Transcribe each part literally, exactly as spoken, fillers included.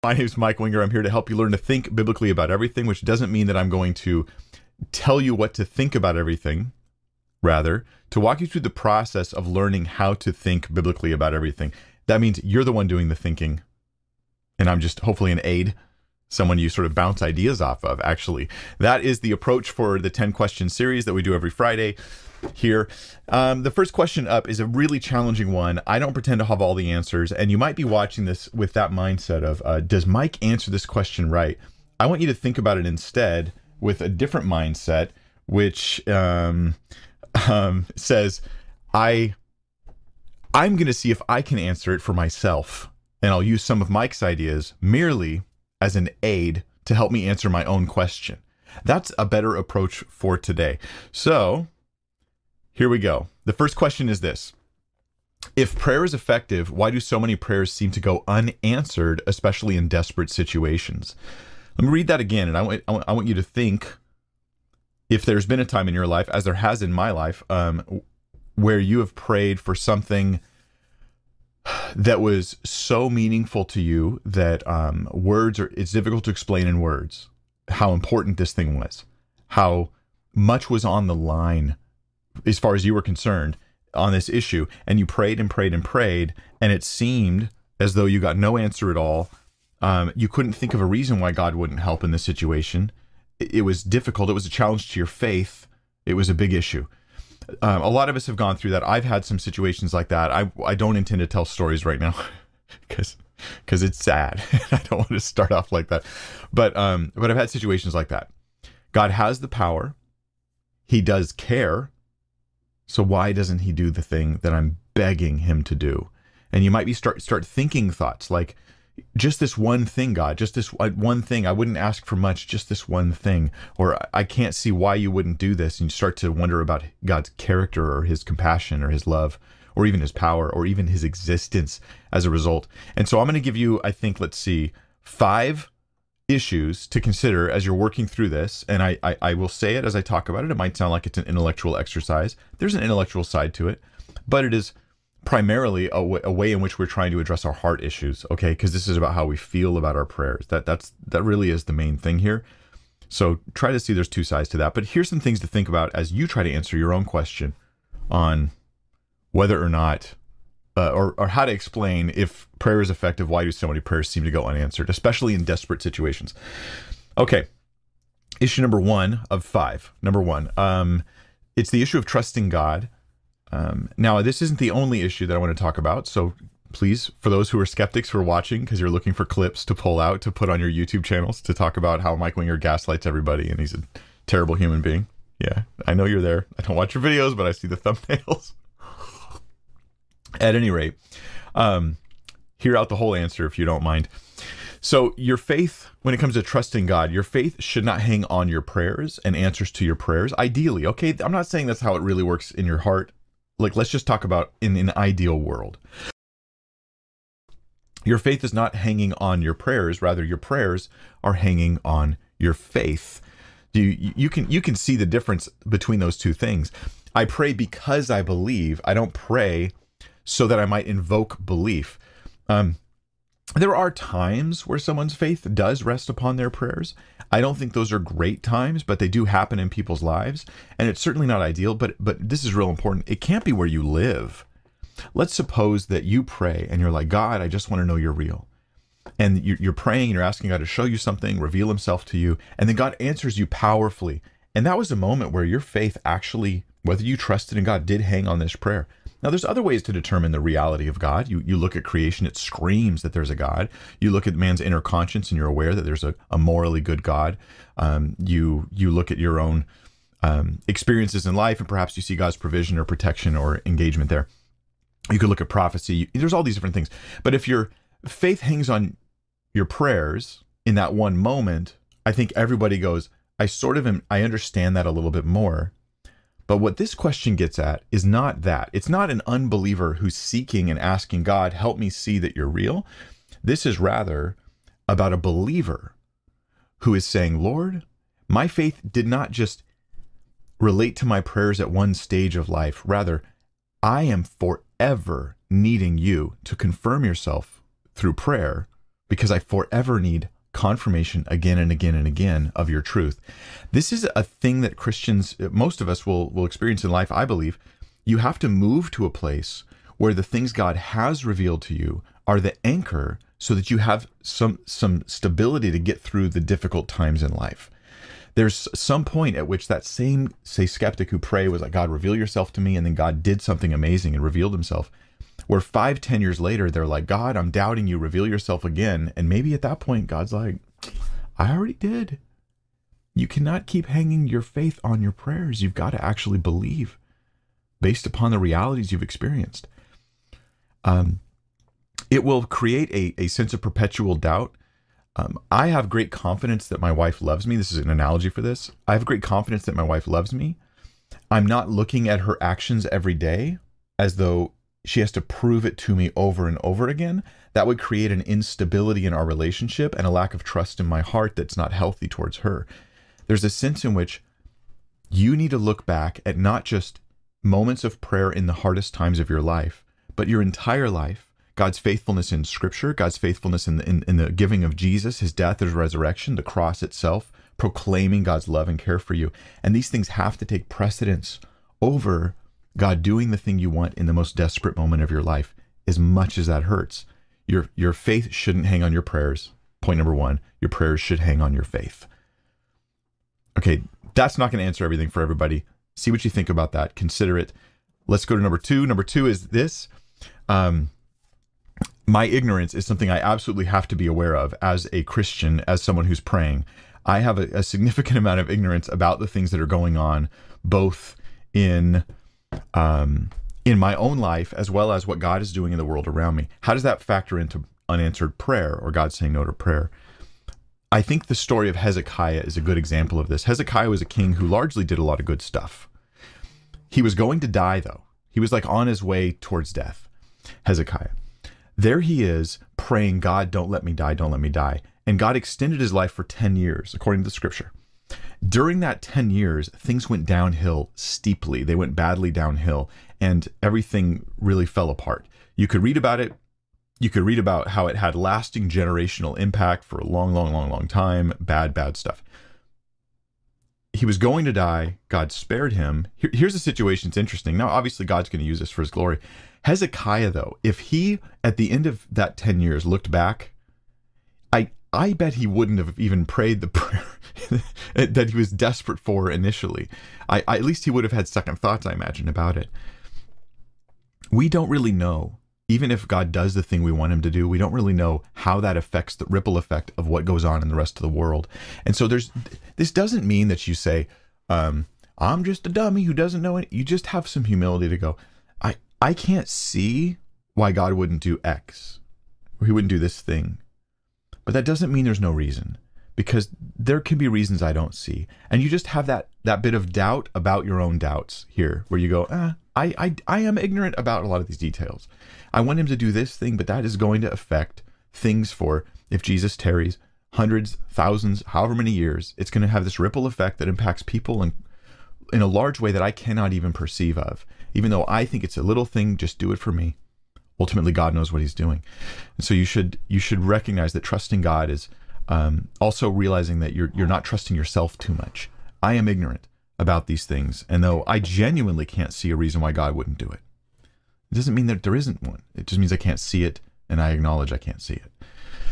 My name is Mike Winger. I'm here to help you learn to think biblically about everything, which doesn't mean that I'm going to tell you what to think about everything. Rather, to walk you through the process of learning how to think biblically about everything. That means you're the one doing the thinking, and I'm just hopefully an aid, someone you sort of bounce ideas off of, actually. That is the approach for the ten question series that we do every Friday here. Um, the first question up is a really challenging one. I don't pretend to have all the answers, and you might be watching this with that mindset of, uh, does Mike answer this question right? I want you to think about it instead with a different mindset, which um, um, says, I, I'm going to see if I can answer it for myself, and I'll use some of Mike's ideas merely as an aid to help me answer my own question. That's a better approach for today. So here we go. The first question is this. If prayer is effective, why do so many prayers seem to go unanswered, especially in desperate situations? Let me read that again, and I want, I want, I want you to think if there's been a time in your life, as there has in my life, um, where you have prayed for something that was so meaningful to you that um, words are, it's difficult to explain in words how important this thing was, how much was on the line as far as you were concerned on this issue, and you prayed and prayed and prayed, and it seemed as though you got no answer at all. Um, you couldn't think of a reason why God wouldn't help in this situation. It, it was difficult. It was a challenge to your faith. It was a big issue. Um, a lot of us have gone through that. I've had some situations like that. I I don't intend to tell stories right now because because it's sad. I don't want to start off like that. But um, but I've had situations like that. God has the power. He does care. So why doesn't he do the thing that I'm begging him to do? And you might be start start thinking thoughts like, just this one thing, God, just this one thing. I wouldn't ask for much, just this one thing. Or I can't see why you wouldn't do this. And you start to wonder about God's character or his compassion or his love or even his power or even his existence as a result. And so I'm going to give you, I think, let's see, five issues to consider as you're working through this. And I, I, I will say it as I talk about it. It might sound like it's an intellectual exercise. There's an intellectual side to it, but it is primarily a, w- a way in which we're trying to address our heart issues, okay? Because this is about how we feel about our prayers. That that's that really is the main thing here. So try to see there's two sides to that. But here's some things to think about as you try to answer your own question on whether or not, uh, or, or how to explain if prayer is effective, why do so many prayers seem to go unanswered, especially in desperate situations. Okay, issue number one of five. Number one, um, it's the issue of trusting God. Um, now, this isn't the only issue that I want to talk about, so please, for those who are skeptics who are watching, because you're looking for clips to pull out, to put on your YouTube channels, to talk about how Mike Winger gaslights everybody, and he's a terrible human being. Yeah, I know you're there. I don't watch your videos, but I see the thumbnails. At any rate, um, hear out the whole answer if you don't mind. So your faith, when it comes to trusting God, your faith should not hang on your prayers and answers to your prayers. Ideally, okay, I'm not saying that's how it really works in your heart. Like, let's just talk about in an ideal world. Your faith is not hanging on your prayers. Rather, your prayers are hanging on your faith. You, you can you can see the difference between those two things. I pray because I believe. I don't pray so that I might invoke belief. Um, there are times where someone's faith does rest upon their prayers. I don't think those are great times, but they do happen in people's lives. And it's certainly not ideal, but but this is real important. It can't be where you live. Let's suppose that you pray and you're like, God, I just want to know you're real. And you're praying and you're asking God to show you something, reveal himself to you. And then God answers you powerfully. And that was a moment where your faith actually, whether you trusted in God, did hang on this prayer. Now, there's other ways to determine the reality of God. You you look at creation, it screams that there's a God. You look at man's inner conscience and you're aware that there's a, a morally good God. Um, you you look at your own um, experiences in life and perhaps you see God's provision or protection or engagement there. You could look at prophecy. There's all these different things. But if your faith hangs on your prayers in that one moment, I think everybody goes, I sort of am, I understand that a little bit more. But what this question gets at is not that. It's not an unbeliever who's seeking and asking God, help me see that you're real. This is rather about a believer who is saying, Lord, my faith did not just relate to my prayers at one stage of life. Rather, I am forever needing you to confirm yourself through prayer because I forever need confirmation again and again and again of your truth. This is a thing that Christians, most of us will will experience in life, I believe. You have to move to a place where the things God has revealed to you are the anchor so that you have some some stability to get through the difficult times in life. There's some point at which that same, say, skeptic who prayed was like, God, reveal yourself to me, and then God did something amazing and revealed himself. Where five, ten years later, they're like, God, I'm doubting you, reveal yourself again. And maybe at that point, God's like, I already did. You cannot keep hanging your faith on your prayers. You've got to actually believe based upon the realities you've experienced. Um, it will create a, a sense of perpetual doubt. Um, I have great confidence that my wife loves me. This is an analogy for this. I have great confidence that my wife loves me. I'm not looking at her actions every day as though she has to prove it to me over and over again. That would create an instability in our relationship and a lack of trust in my heart that's not healthy towards her. There's a sense in which you need to look back at not just moments of prayer in the hardest times of your life, but your entire life. God's faithfulness in Scripture, God's faithfulness in the, in, in the giving of Jesus, his death, his resurrection, the cross itself, proclaiming God's love and care for you. And these things have to take precedence over God doing the thing you want in the most desperate moment of your life, as much as that hurts. Your, your faith shouldn't hang on your prayers. Point number one, your prayers should hang on your faith. Okay, that's not going to answer everything for everybody. See what you think about that. Consider it. Let's go to number two. Number two is this. Um, My ignorance is something I absolutely have to be aware of as a Christian, as someone who's praying. I have a, a significant amount of ignorance about the things that are going on, both in um, in my own life as well as what God is doing in the world around me. How does that factor into unanswered prayer or God saying no to prayer? I think the story of Hezekiah is a good example of this. Hezekiah was a king who largely did a lot of good stuff. He was going to die, though. He was like on his way towards death, Hezekiah. There he is praying, God, don't let me die, don't let me die. And God extended his life for ten years, according to the scripture. During that ten years, things went downhill steeply. They went badly downhill, and everything really fell apart. You could read about it. You could read about how it had lasting generational impact for a long, long, long, long time. Bad, bad stuff. He was going to die. God spared him. Here, here's the situation. It's interesting. Now, obviously, God's going to use this for his glory. Hezekiah, though, if he, at the end of that ten years, looked back, I I bet he wouldn't have even prayed the prayer that he was desperate for initially. I, I at least he would have had second thoughts, I imagine, about it. We don't really know, even if God does the thing we want him to do, we don't really know how that affects the ripple effect of what goes on in the rest of the world. And so there's this doesn't mean that you say, um, I'm just a dummy who doesn't know it. You just have some humility to go, I, I can't see why God wouldn't do X, or he wouldn't do this thing. But that doesn't mean there's no reason, because there can be reasons I don't see. And you just have that that bit of doubt about your own doubts here, where you go, ah, I, I, I am ignorant about a lot of these details. I want him to do this thing, but that is going to affect things for, if Jesus tarries, hundreds, thousands, however many years. It's going to have this ripple effect that impacts people in, in a large way that I cannot even perceive of. Even though I think it's a little thing, just do it for me. Ultimately, God knows what he's doing. And so you should you should recognize that trusting God is um, also realizing that you're you're not trusting yourself too much. I am ignorant about these things, and though I genuinely can't see a reason why God wouldn't do it, it doesn't mean that there isn't one. It just means I can't see it, and I acknowledge I can't see it.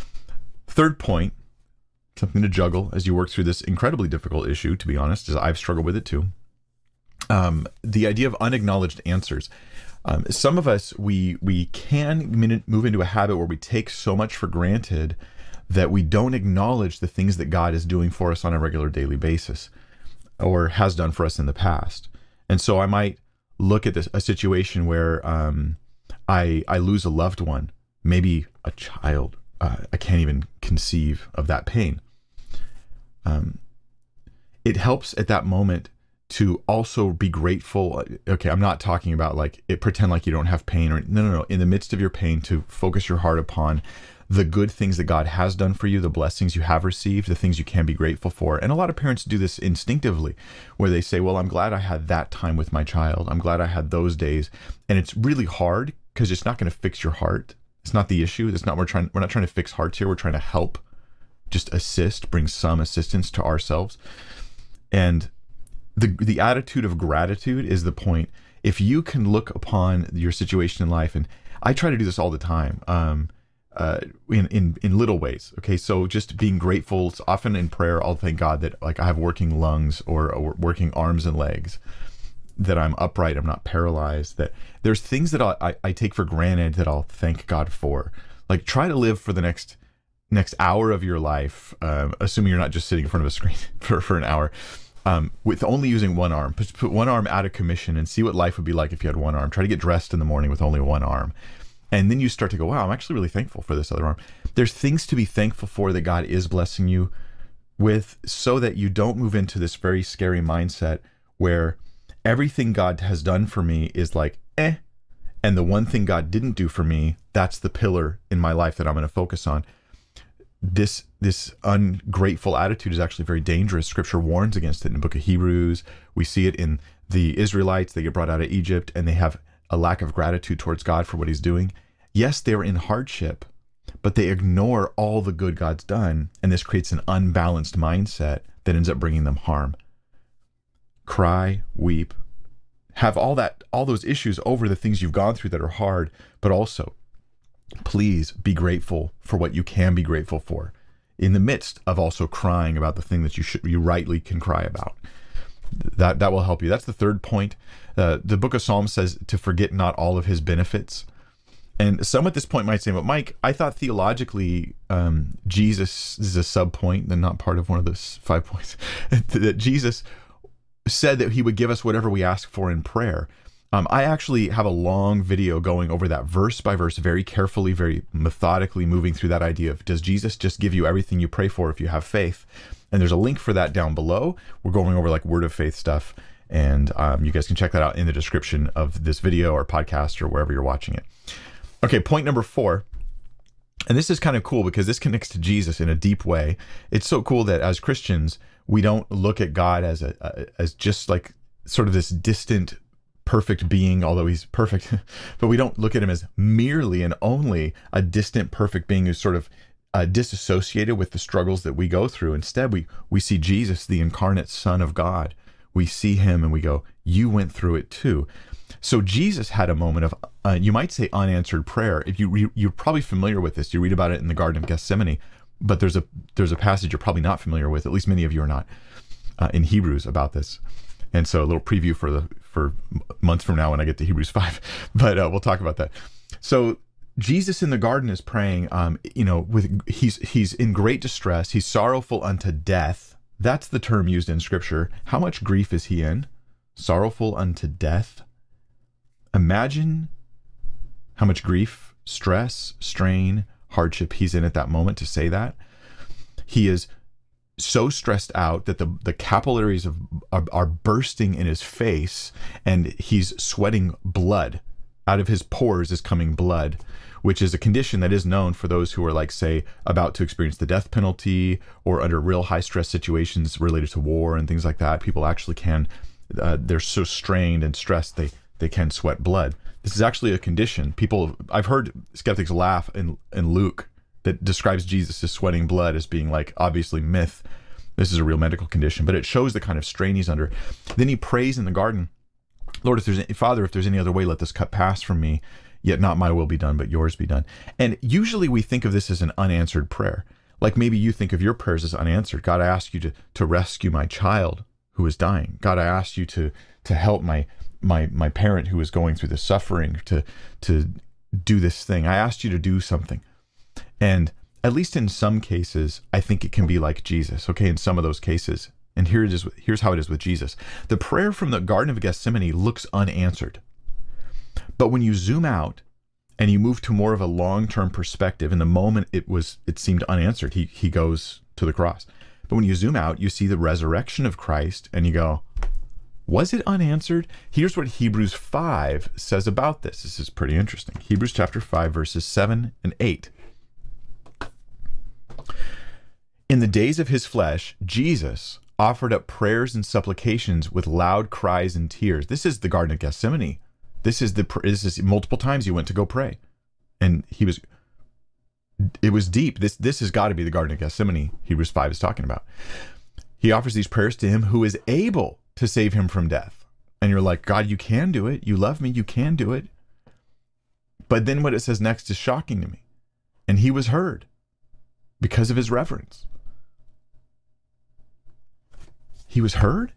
Third point, something to juggle as you work through this incredibly difficult issue, to be honest, as I've struggled with it too. Um, the idea of unacknowledged answers. Um, some of us, we we can move into a habit where we take so much for granted that we don't acknowledge the things that God is doing for us on a regular daily basis, or has done for us in the past. And so I might look at this, a situation where um, I I lose a loved one, maybe a child. Uh, I can't even conceive of that pain. Um, it helps at that moment to also be grateful. Okay, I'm not talking about like it, pretend like you don't have pain, or no, no, no. In the midst of your pain, to focus your heart upon the good things that God has done for you, the blessings you have received, the things you can be grateful for. And a lot of parents do this instinctively, where they say, well, I'm glad I had that time with my child. I'm glad I had those days. And it's really hard because it's not going to fix your heart. It's not the issue. It's not we're trying we're not trying to fix hearts here. We're trying to help, just assist, bring some assistance to ourselves. And the the attitude of gratitude is the point. If you can look upon your situation in life, and I try to do this all the time, um, uh, in, in, in little ways. Okay. So just being grateful. It's often in prayer, I'll thank God that like I have working lungs or, or working arms and legs, that I'm upright, I'm not paralyzed, that there's things that I'll, I, I take for granted that I'll thank God for. Like try to live for the next next hour of your life, um, assuming you're not just sitting in front of a screen for, for an hour, um, with only using one arm. Put, put one arm out of commission and see what life would be like if you had one arm. Try to get dressed in the morning with only one arm. And then you start to go, wow, I'm actually really thankful for this other arm. There's things to be thankful for that God is blessing you with, so that you don't move into this very scary mindset where everything God has done for me is like, eh, and the one thing God didn't do for me, that's the pillar in my life that I'm going to focus on. This this ungrateful attitude is actually very dangerous. Scripture warns against it in the book of Hebrews. We see it in the Israelites. They get brought out of Egypt and they have a lack of gratitude towards God for what he's doing. Yes, they're in hardship, but they ignore all the good God's done, and this creates an unbalanced mindset that ends up bringing them harm. Cry, weep, have all that, all those issues over the things you've gone through that are hard, but also please be grateful for what you can be grateful for, in the midst of also crying about the thing that you should, you rightly can cry about. That that will help you. That's the third point. Uh, the book of Psalms says to forget not all of his benefits. And some at this point might say, but Mike, I thought theologically um, Jesus this is a sub point, then not part of one of those five points, that Jesus said that he would give us whatever we ask for in prayer. Um, I actually have a long video going over that verse by verse, very carefully, very methodically moving through that idea of, does Jesus just give you everything you pray for if you have faith? And there's a link for that down below. We're going over like word of faith stuff, and um, you guys can check that out in the description of this video or podcast or wherever you're watching it. Okay, point number four. And this is kind of cool because this connects to Jesus in a deep way. It's so cool that as Christians, we don't look at God as a, a as just like sort of this distant, perfect being, although he's perfect, but we don't look at him as merely and only a distant, perfect being who's sort of uh, disassociated with the struggles that we go through. Instead, we we see Jesus, the incarnate Son of God. We see him and we go, you went through it too. So Jesus had a moment of, uh, you might say, unanswered prayer. If you re, you're probably familiar with this. You read about it in the Garden of Gethsemane, but there's a there's a passage you're probably not familiar with. At least many of you are not, uh, in Hebrews about this. And so a little preview for the for months from now when I get to Hebrews five, but uh, we'll talk about that. So Jesus in the garden is praying. Um, you know, with he's he's in great distress. He's sorrowful unto death. That's the term used in Scripture. How much grief is he in? Sorrowful unto death. Imagine how much grief, stress, strain, hardship he's in at that moment to say that. He is so stressed out that the, the capillaries of, are, are bursting in his face, and he's sweating blood. Out of his pores is coming blood, which is a condition that is known for those who are, like, say, about to experience the death penalty or under real high stress situations related to war and things like that. People actually can, uh, they're so strained and stressed, they they can sweat blood. This is actually a condition. People, I've heard skeptics laugh in, in Luke that describes Jesus as sweating blood as being like obviously myth. This is a real medical condition, but it shows the kind of strain he's under. Then he prays in the garden, Lord, if there's any, Father, if there's any other way, let this cup pass from me, yet not my will be done, but yours be done. And usually we think of this as an unanswered prayer. Like maybe you think of your prayers as unanswered. God, I ask you to, to rescue my child who is dying. God, I ask you to, to help my, my, my parent who is going through this suffering, to, to do this thing. I asked you to do something. And at least in some cases, I think it can be like Jesus, okay, in some of those cases. And here it is, here's how it is with Jesus. The prayer from the Garden of Gethsemane looks unanswered. But when you zoom out and you move to more of a long-term perspective, in the moment it was, it seemed unanswered, he, he goes to the cross. But when you zoom out, you see the resurrection of Christ and you go, was it unanswered? Here's what Hebrews five says about this. This is pretty interesting. Hebrews chapter five, verses seven and eight. In the days of his flesh, Jesus offered up prayers and supplications with loud cries and tears. This is the Garden of Gethsemane. This is the this is multiple times he went to go pray, and he was it was deep. This this has got to be the Garden of Gethsemane Hebrews five is talking about. He offers these prayers to him who is able to save him from death. And you're like, God, you can do it. You love me. You can do it. But then what it says next is shocking to me. And he was heard because of his reverence. He was heard?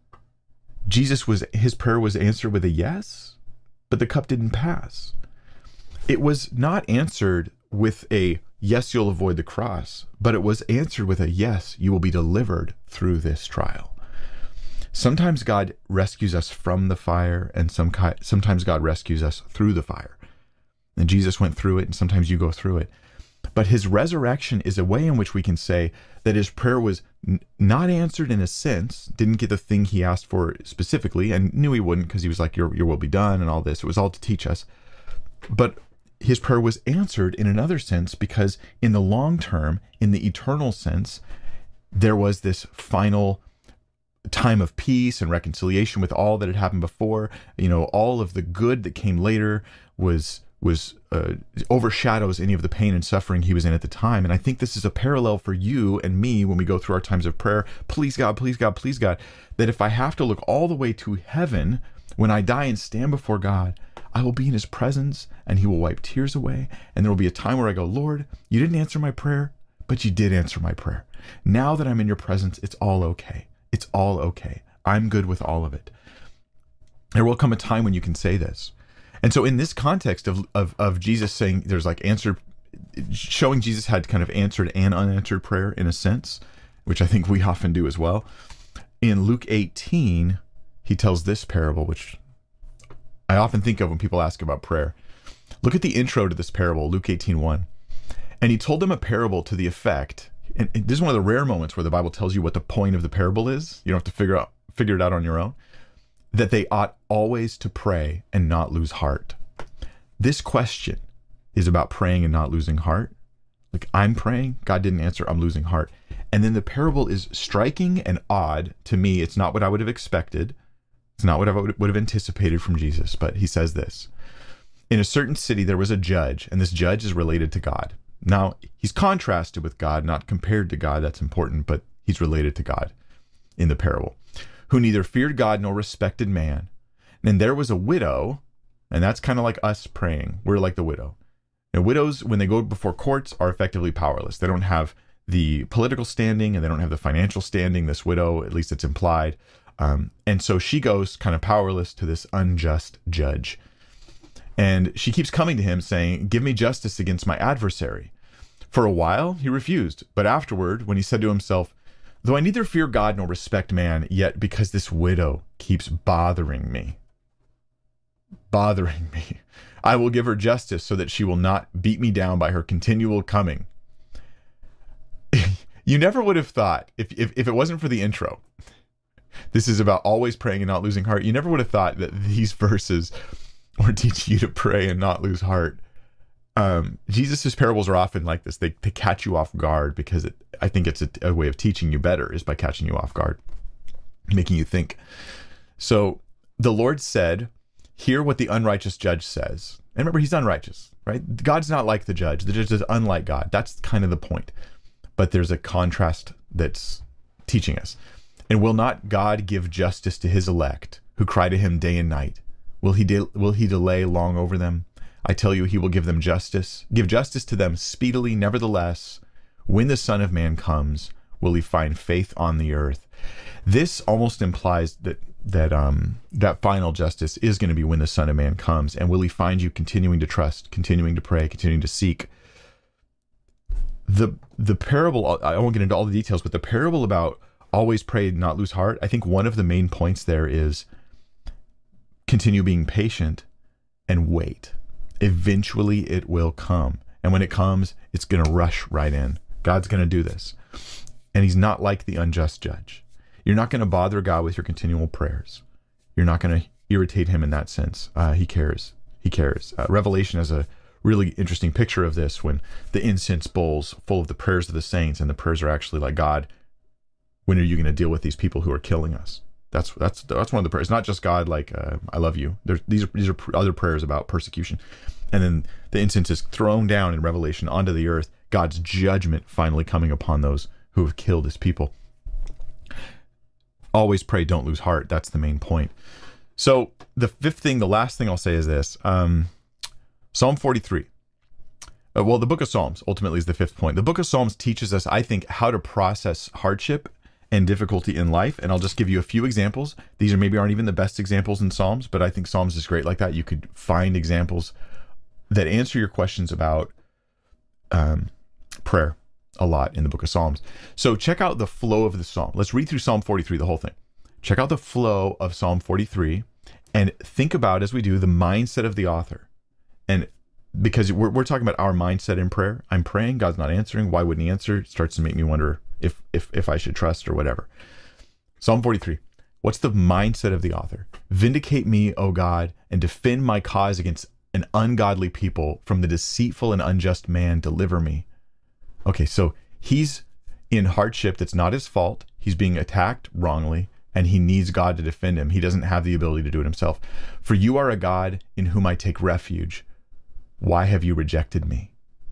Jesus was, his prayer was answered with a yes, but the cup didn't pass. It was not answered with a yes, you'll avoid the cross, but it was answered with a yes, you will be delivered through this trial. Sometimes God rescues us from the fire, and some sometimes God rescues us through the fire. And Jesus went through it, and sometimes you go through it. But his resurrection is a way in which we can say that his prayer was n- not answered in a sense, didn't get the thing he asked for specifically, and knew he wouldn't because he was like, your, your will be done and all this. It was all to teach us. But his prayer was answered in another sense because in the long term, in the eternal sense, there was this final time of peace and reconciliation with all that had happened before. You know, all of the good that came later was was uh, overshadows any of the pain and suffering he was in at the time. And I think this is a parallel for you and me when we go through our times of prayer. Please God, please God, please God, that if I have to look all the way to heaven when I die and stand before God, I will be in his presence and he will wipe tears away. And there will be a time where I go, Lord, you didn't answer my prayer, but you did answer my prayer. Now that I'm in your presence, it's all okay. It's all okay. I'm good with all of it. There will come a time when you can say this. And so in this context of, of, of Jesus saying there's like answered, showing Jesus had kind of answered and unanswered prayer in a sense, which I think we often do as well. In Luke eighteen, he tells this parable, which I often think of when people ask about prayer. Look at the intro to this parable, Luke eighteen one. And he told them a parable to the effect, and this is one of the rare moments where the Bible tells you what the point of the parable is. You don't have to figure out figure it out on your own. That they ought always to pray and not lose heart. This question is about praying and not losing heart. Like, I'm praying, God didn't answer, I'm losing heart. And then the parable is striking and odd to me. It's not what I would have expected. It's not what I would have anticipated from Jesus, but he says this. In a certain city, there was a judge, and this judge is related to God. Now, he's contrasted with God, not compared to God. That's important, but he's related to God in the parable, who neither feared God nor respected man. And there was a widow, and that's kind of like us praying. We're like the widow. Now, widows, when they go before courts, are effectively powerless. They don't have the political standing, and they don't have the financial standing, this widow, at least it's implied. Um, and so she goes kind of powerless to this unjust judge. And she keeps coming to him saying, give me justice against my adversary. For a while, he refused. But afterward, when he said to himself, though I neither fear God nor respect man, yet because this widow keeps bothering me, bothering me, I will give her justice so that she will not beat me down by her continual coming. You never would have thought, if, if, if it wasn't for the intro, this is about always praying and not losing heart. You never would have thought that these verses were teaching you to pray and not lose heart. Um, Jesus's parables are often like this. They, they catch you off guard because it, I think it's a, a way of teaching you better is by catching you off guard, making you think. So the Lord said, hear what the unrighteous judge says. And remember, he's unrighteous, right? God's not like the judge. The judge is unlike God. That's kind of the point. But there's a contrast that's teaching us. And will not God give justice to his elect who cry to him day and night? Will he de- will he delay long over them? I tell you, he will give them justice, give justice to them speedily. Nevertheless, when the Son of Man comes, will he find faith on the earth? This almost implies that that um that final justice is going to be when the Son of Man comes. And will he find you continuing to trust, continuing to pray, continuing to seek? The the parable, I won't get into all the details, but the parable about always pray and not lose heart, I think one of the main points there is continue being patient and wait. Eventually it will come. And when it comes, it's going to rush right in. God's going to do this. And he's not like the unjust judge. You're not going to bother God with your continual prayers. You're not going to irritate him in that sense. Uh, he cares. He cares. Uh, Revelation has a really interesting picture of this when the incense bowls full of the prayers of the saints, and the prayers are actually like, God, when are you going to deal with these people who are killing us? That's that's that's one of the prayers. Not just God, like uh, I love you. There's these are these are other prayers about persecution, and then the incense is thrown down in Revelation onto the earth. God's judgment finally coming upon those who have killed his people. Always pray, don't lose heart. That's the main point. So the fifth thing, the last thing I'll say is this. Um, Psalm forty-three. Uh, well, the book of Psalms ultimately is the fifth point. The book of Psalms teaches us, I think, how to process hardship and difficulty in life. And I'll just give you a few examples. These are maybe aren't even the best examples in Psalms, but I think Psalms is great like that. You could find examples that answer your questions about um, prayer a lot in the book of Psalms. So check out the flow of the Psalm. Let's read through Psalm forty-three, the whole thing. Check out the flow of Psalm forty-three and think about, as we do, the mindset of the author. And because we're, we're talking about our mindset in prayer. I'm praying, God's not answering. Why wouldn't he answer? It starts to make me wonder if, if, if I should trust or whatever. Psalm forty-three. What's the mindset of the author? Vindicate me, O God, and defend my cause against an ungodly people. From the deceitful and unjust man, deliver me. Okay, so he's in hardship that's not his fault. He's being attacked wrongly, and he needs God to defend him. He doesn't have the ability to do it himself. For you are a God in whom I take refuge. Why have you rejected me?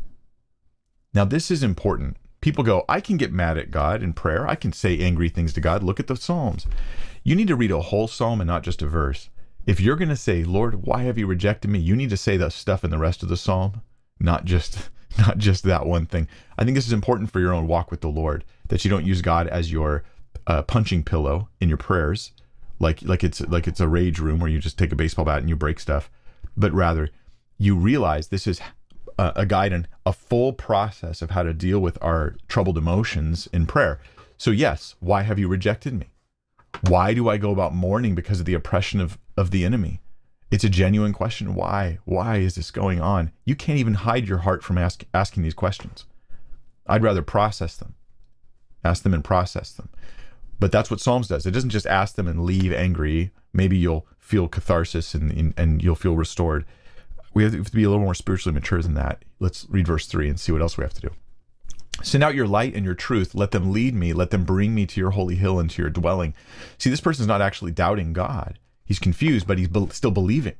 Now, this is important. People go, I can get mad at God in prayer. I can say angry things to God. Look at the Psalms. You need to read a whole psalm and not just a verse. If you're going to say, Lord, why have you rejected me? You need to say that stuff in the rest of the psalm, not just not just that one thing. I think this is important for your own walk with the Lord, that you don't use God as your uh, punching pillow in your prayers, like like it's like it's a rage room where you just take a baseball bat and you break stuff, but rather you realize this is a, a guide and a full process of how to deal with our troubled emotions in prayer. So yes, why have you rejected me? Why do I go about mourning because of the oppression of, of the enemy? It's a genuine question. Why? Why is this going on? You can't even hide your heart from ask, asking these questions. I'd rather process them. Ask them and process them. But that's what Psalms does. It doesn't just ask them and leave angry. Maybe you'll feel catharsis and, and, and you'll feel restored. We have to be a little more spiritually mature than that. Let's read verse three and see what else we have to do. Send out your light and your truth. Let them lead me. Let them bring me to your holy hill and to your dwelling. See, this person's not actually doubting God. He's confused, but he's be- still believing.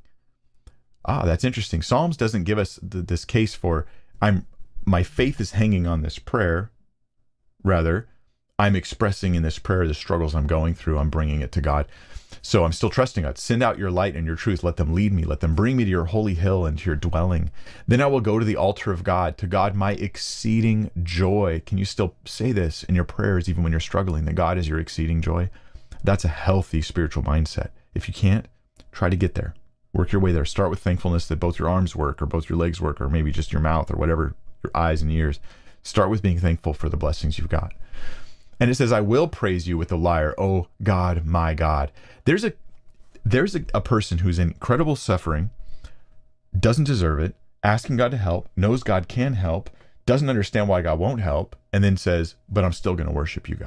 Ah, that's interesting. Psalms doesn't give us th- this case for, I'm, my faith is hanging on this prayer. Rather, I'm expressing in this prayer the struggles I'm going through. I'm bringing it to God. So I'm still trusting God. Send out your light and your truth. Let them lead me. Let them bring me to your holy hill and to your dwelling. Then I will go to the altar of God, to God my exceeding joy. Can you still say this in your prayers, even when you're struggling, that God is your exceeding joy? That's a healthy spiritual mindset. If you can't, try to get there. Work your way there. Start with thankfulness that both your arms work, or both your legs work, or maybe just your mouth, or whatever, your eyes and ears. Start with being thankful for the blessings you've got. And it says, I will praise you with the lyre, oh God, my God. There's a there's a, a person who's in incredible suffering, doesn't deserve it, asking God to help, knows God can help, doesn't understand why God won't help, and then says, but I'm still going to worship you, God.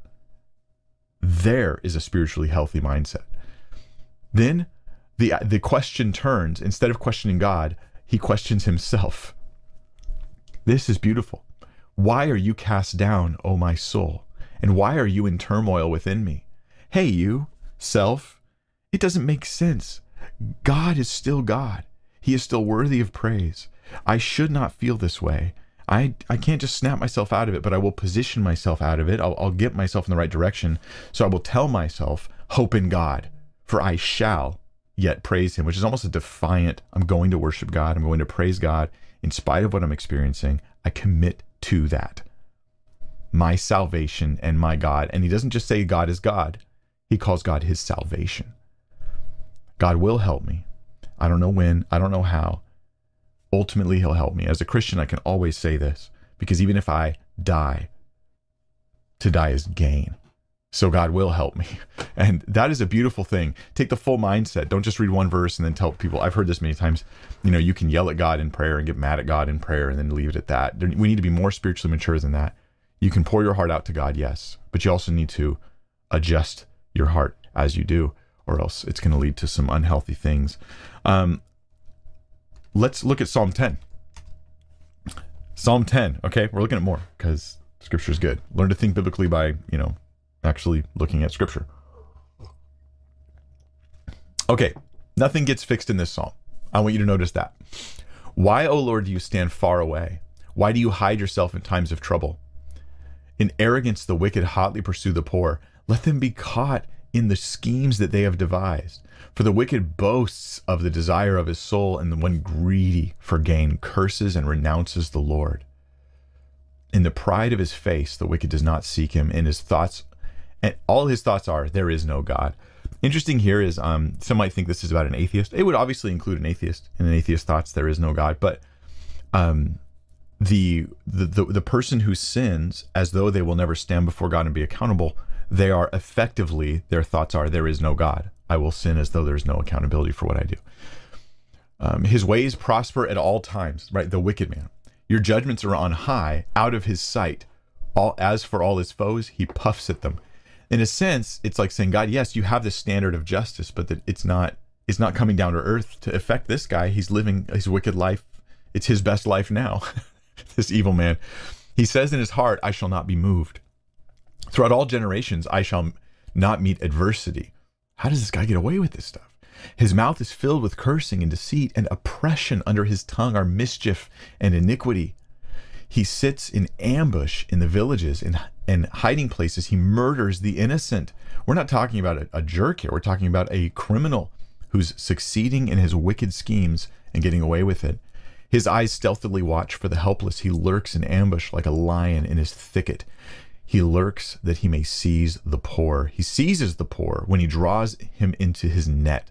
There is a spiritually healthy mindset. Then the the question turns. Instead of questioning God, he questions himself. This is beautiful. Why are you cast down, O my soul? And why are you in turmoil within me? Hey, you, self, it doesn't make sense. God is still God. He is still worthy of praise. I should not feel this way. I, I can't just snap myself out of it, but I will position myself out of it. I'll, I'll get myself in the right direction. So I will tell myself, hope in God, for I shall yet praise him, which is almost a defiant, I'm going to worship God. I'm going to praise God in spite of what I'm experiencing. I commit to that. My salvation and my God. And he doesn't just say God is God. He calls God his salvation. God will help me. I don't know when. I don't know how. Ultimately, he'll help me. As a Christian, I can always say this, because even if I die, to die is gain. So God will help me. And that is a beautiful thing. Take the full mindset. Don't just read one verse and then tell people. I've heard this many times. You know, you can yell at God in prayer and get mad at God in prayer and then leave it at that. We need to be more spiritually mature than that. You can pour your heart out to God, yes, but you also need to adjust your heart as you do, or else it's going to lead to some unhealthy things. Um, let's look at Psalm ten. Psalm ten. Okay, we're looking at more because Scripture is good. Learn to think biblically by, you know, actually looking at Scripture. Okay, nothing gets fixed in this psalm. I want you to notice that. Why, O Lord, do you stand far away? Why do you hide yourself in times of trouble? In arrogance, the wicked hotly pursue the poor. Let them be caught in the schemes that they have devised. For the wicked boasts of the desire of his soul, and the one greedy for gain curses and renounces the Lord. In the pride of his face, the wicked does not seek him. In his thoughts, and all his thoughts are, there is no God. Interesting here is, um, some might think this is about an atheist. It would obviously include an atheist. In an atheist's thoughts, there is no God. But um, the, the the the person who sins as though they will never stand before God and be accountable, they are effectively, their thoughts are, there is no God. I will sin as though there's no accountability for what I do. Um, his ways prosper at all times, right? The wicked man. Your judgments are on high, out of his sight. All as for all his foes, he puffs at them. In a sense, it's like saying, God, yes, you have this standard of justice, but that it's not it's not coming down to earth to affect this guy. He's living his wicked life. It's his best life now. This evil man. He says in his heart, I shall not be moved. Throughout all generations, I shall not meet adversity. How does this guy get away with this stuff? His mouth is filled with cursing and deceit, and oppression under his tongue are mischief and iniquity. He sits in ambush in the villages and in hiding places. He murders the innocent. We're not talking about a, a jerk here. We're talking about a criminal who's succeeding in his wicked schemes and getting away with it. His eyes stealthily watch for the helpless. He lurks in ambush like a lion in his thicket. He lurks that he may seize the poor. He seizes the poor when he draws him into his net.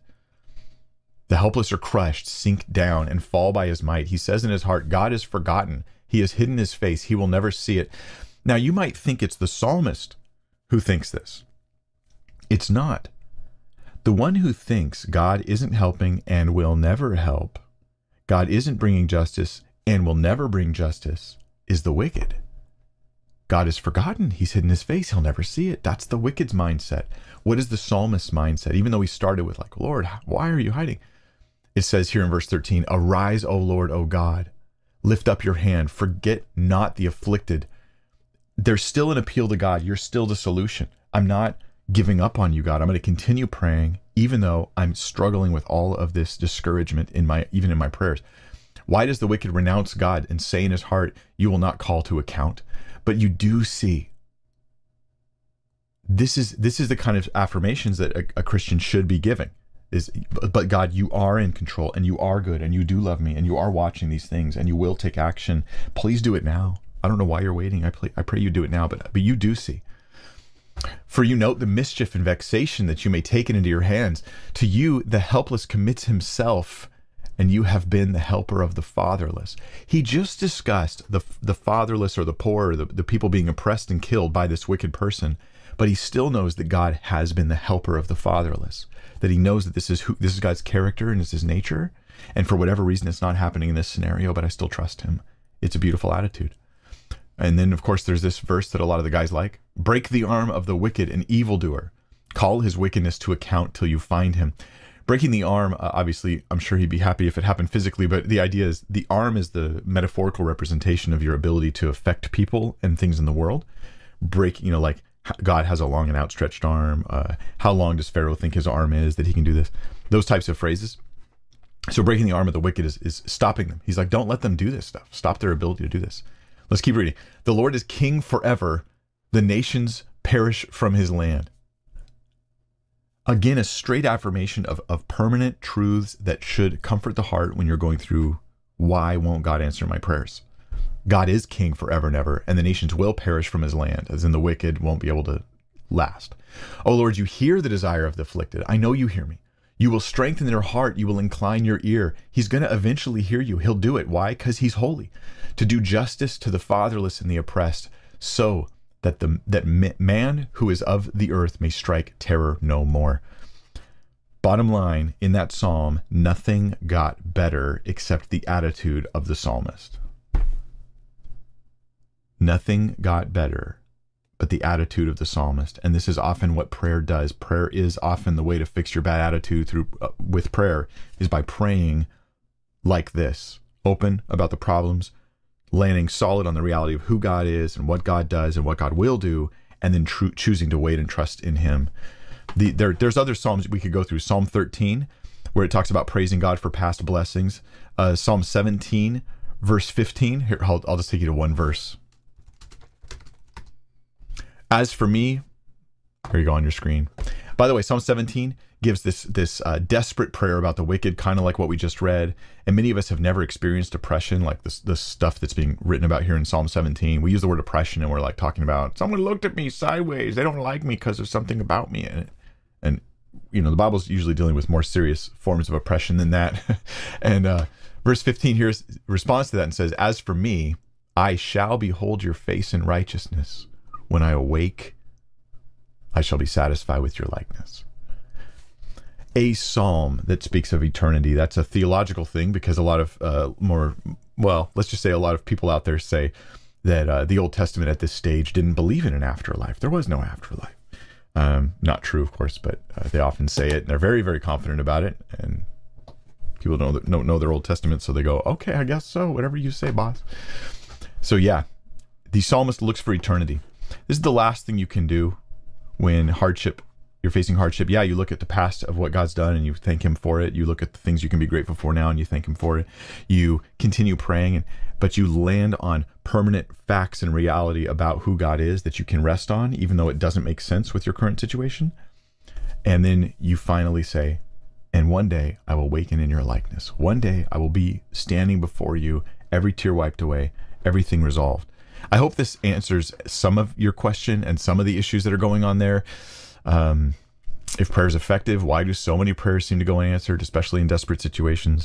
The helpless are crushed, sink down, and fall by his might. He says in his heart, God is forgotten. He has hidden his face. He will never see it. Now, you might think it's the psalmist who thinks this. It's not. The one who thinks God isn't helping and will never help, God isn't bringing justice and will never bring justice, is the wicked. God is forgotten. He's hidden his face. He'll never see it. That's the wicked's mindset. What is the psalmist's mindset? Even though we started with like, Lord, why are you hiding? It says here in verse thirteen, arise, O Lord, O God. Lift up your hand. Forget not the afflicted. There's still an appeal to God. You're still the solution. I'm not giving up on you, God. I'm going to continue praying, even though I'm struggling with all of this discouragement in my, even in my prayers. Why does the wicked renounce God and say in his heart, you will not call to account? But you do see. This is this is the kind of affirmations that a, a Christian should be giving. Is, but God, you are in control, and you are good, and you do love me, and you are watching these things, and you will take action. Please do it now. I don't know why you're waiting. I, play, I pray you do it now, but but you do see. For you note the mischief and vexation that you may take it into your hands. To you, the helpless commits himself, and you have been the helper of the fatherless. He just discussed the the fatherless or the poor, or the, the people being oppressed and killed by this wicked person, but he still knows that God has been the helper of the fatherless, that he knows that this is who this is God's character and is his nature, and for whatever reason it's not happening in this scenario, but I still trust him. It's a beautiful attitude. And then, of course, there's this verse that a lot of the guys like. Break the arm of the wicked and evildoer. Call his wickedness to account till you find him. Breaking the arm, uh, obviously, I'm sure he'd be happy if it happened physically, but the idea is the arm is the metaphorical representation of your ability to affect people and things in the world. Break, you know, like God has a long and outstretched arm. Uh, how long does Pharaoh think his arm is that he can do this? Those types of phrases. So breaking the arm of the wicked is, is stopping them. He's like, don't let them do this stuff. Stop their ability to do this. Let's keep reading. The Lord is king forever. The nations perish from his land. Again, a straight affirmation of, of permanent truths that should comfort the heart when you're going through, why won't God answer my prayers? God is king forever and ever, and the nations will perish from his land, as in the wicked won't be able to last. Oh Lord, you hear the desire of the afflicted. I know you hear me. You will strengthen their heart. You will incline your ear. He's going to eventually hear you. He'll do it. Why? Because he's holy. To do justice to the fatherless and the oppressed, so that the that man who is of the earth may strike terror no more. Bottom line, in that psalm, nothing got better except the attitude of the psalmist. Nothing got better but the attitude of the psalmist. And this is often what prayer does. Prayer is often the way to fix your bad attitude through uh, with prayer, is by praying like this, open about the problems, landing solid on the reality of who God is and what God does and what God will do, and then tr- choosing to wait and trust in him. The, there, there's other Psalms we could go through. Psalm thirteen, where it talks about praising God for past blessings. Uh, Psalm seventeen, verse fifteen. Here, I'll, I'll just take you to one verse. As for me, here you go on your screen. By the way, Psalm seventeen gives this this uh, desperate prayer about the wicked, kind of like what we just read. And many of us have never experienced depression, like this this stuff that's being written about here in Psalm seventeen. We use the word depression, and we're like talking about someone looked at me sideways. They don't like me because of something about me. And, and you know, the Bible's usually dealing with more serious forms of oppression than that. and uh, verse fifteen here responds to that and says, "As for me, I shall behold your face in righteousness. When I awake, I shall be satisfied with your likeness." A psalm that speaks of eternity. That's a theological thing, because a lot of uh, more, well, let's just say a lot of people out there say that uh, the Old Testament at this stage didn't believe in an afterlife. There was no afterlife. Um, not true, of course, but uh, they often say it, and they're very, very confident about it. And people don't, don't know their Old Testament, so they go, okay, I guess so. Whatever you say, boss. So yeah, the psalmist looks for eternity. This is the last thing you can do when hardship, you're facing hardship. Yeah, you look at the past of what God's done and you thank him for it. You look at the things you can be grateful for now and you thank him for it. You continue praying, and but you land on permanent facts and reality about who God is that you can rest on, even though it doesn't make sense with your current situation. And then you finally say, "And one day I will awaken in your likeness. One day I will be standing before you, every tear wiped away, everything resolved." I hope this answers some of your question and some of the issues that are going on there. Um, if prayer is effective, why do so many prayers seem to go unanswered, especially in desperate situations?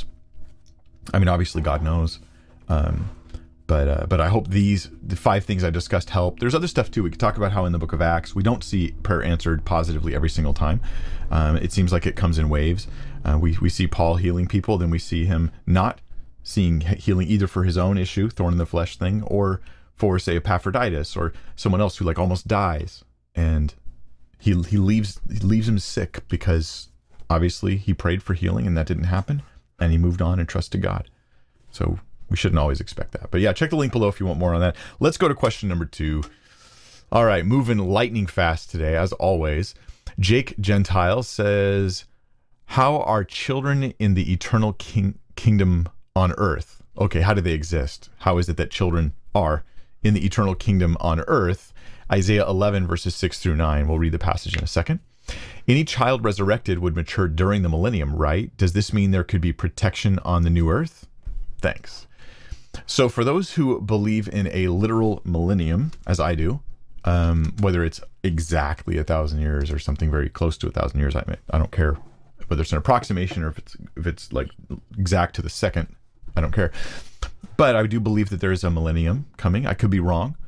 I mean, obviously God knows. Um, but uh, but I hope these the five things I discussed help. There's other stuff too. We could talk about how in the book of Acts, we don't see prayer answered positively every single time. Um, it seems like it comes in waves. Uh, we, we see Paul healing people, then we see him not seeing healing either for his own issue, thorn in the flesh thing, or for, say, Epaphroditus or someone else who like almost dies, and he he leaves he leaves him sick because obviously he prayed for healing and that didn't happen, and he moved on and trusted God. So we shouldn't always expect that. But yeah, check the link below if you want more on that. Let's go to question number two. All right, moving lightning fast today, as always. Jake Gentile says, "How are children in the eternal king, kingdom on earth?" Okay, how do they exist? How is it that children are in the eternal kingdom on earth? Isaiah eleven, verses six through nine. We'll read the passage in a second. "Any child resurrected would mature during the millennium, right? Does this mean there could be protection on the new earth? Thanks." So for those who believe in a literal millennium, as I do, um, whether it's exactly a thousand years or something very close to a thousand years, I mean, I don't care whether it's an approximation or if it's if it's like exact to the second. I don't care. But I do believe that there is a millennium coming. I could be wrong.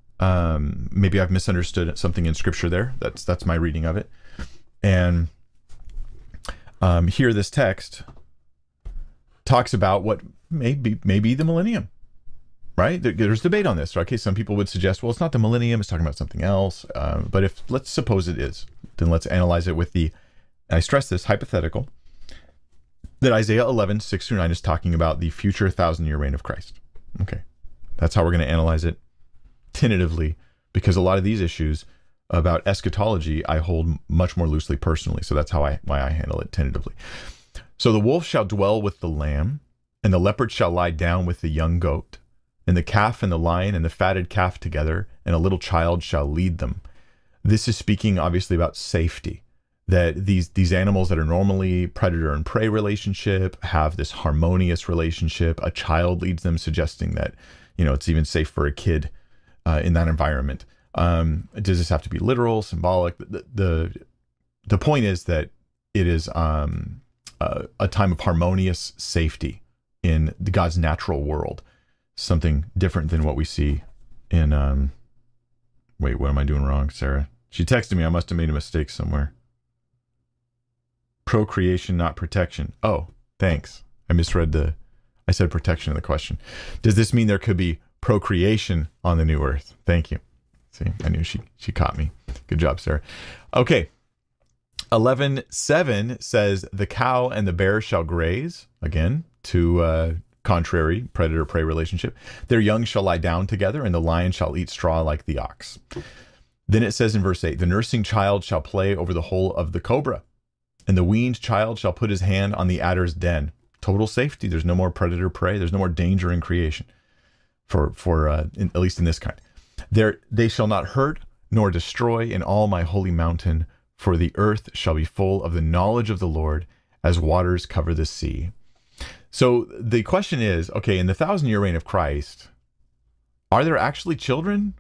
Um, maybe I've misunderstood something in scripture there. That's that's my reading of it. And um, here this text talks about what may be, may be the millennium, right? There, there's debate on this. Okay, some people would suggest, well, it's not the millennium, it's talking about something else. Um, but if, let's suppose it is, then let's analyze it with the, I stress this, hypothetical, that Isaiah eleven, six through nine is talking about the future thousand-year reign of Christ. Okay, that's how we're going to analyze it tentatively, because a lot of these issues about eschatology I hold much more loosely personally. So that's how I why I handle it tentatively. "So the wolf shall dwell with the lamb, and the leopard shall lie down with the young goat, and the calf and the lion and the fatted calf together, and a little child shall lead them." This is speaking obviously about safety, that these these animals that are normally predator and prey relationship have this harmonious relationship. A child leads them, suggesting that, you know, it's even safe for a kid uh, in that environment. Um, does this have to be literal, symbolic? The the, the point is that it is um, uh, a time of harmonious safety in the God's natural world, something different than what we see in. Um, wait, what am I doing wrong, Sarah? She texted me. I must have made a mistake somewhere. Procreation, not protection. Oh, thanks. I misread the, I said protection in the question. Does this mean there could be procreation on the new earth? Thank you. See, I knew she, she caught me. Good job, Sarah. Okay. eleven seven says, "The cow and the bear shall graze." Again, to uh, contrary predator-prey relationship. "Their young shall lie down together, and the lion shall eat straw like the ox." Then it says in verse eight, "The nursing child shall play over the hole of the cobra, and the weaned child shall put his hand on the adder's den." total safety. There's no more predator prey. There's no more danger in creation for, for uh, in, at least in this kind. There, they shall not hurt nor destroy in all my holy mountain, for the earth shall be full of the knowledge of the Lord as waters cover the sea. So the question is, okay, in the thousand year reign of Christ, are there actually children?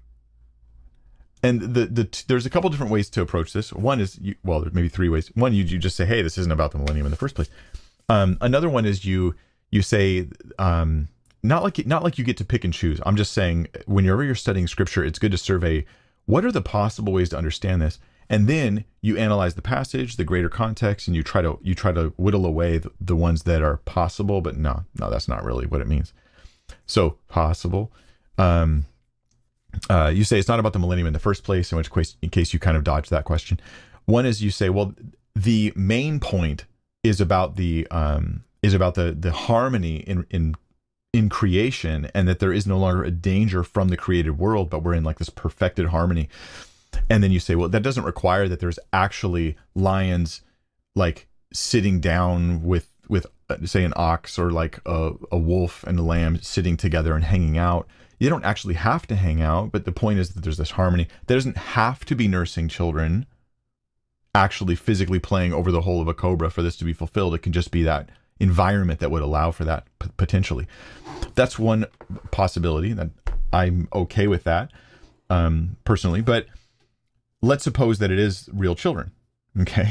And the, the there's a couple different ways to approach this. One is, you, well, there's maybe three ways. One, you, you just say, hey, this isn't about the millennium in the first place. Um, another one is you you say, um, not like not like you get to pick and choose. I'm just saying, whenever you're studying scripture, it's good to survey what are the possible ways to understand this, and then you analyze the passage, the greater context, and you try to you try to whittle away the, the ones that are possible. But no, no, that's not really what it means. So possible. Um, uh, you say it's not about the millennium in the first place, in which case, in case you kind of dodge that question. One is you say, well, the main point is about the um, is about the the harmony in in in creation, and that there is no longer a danger from the created world, but we're in like this perfected harmony. And then you say, well, that doesn't require that there's actually lions like sitting down with with uh, say an ox, or like a, a wolf and a lamb sitting together and hanging out. You don't actually have to hang out, but the point is that there's this harmony. There doesn't have to be nursing children actually physically playing over the hole of a cobra for this to be fulfilled. It can just be that environment that would allow for that p- potentially. That's one possibility, that I'm okay with that um, personally. But let's suppose that it is real children. Okay.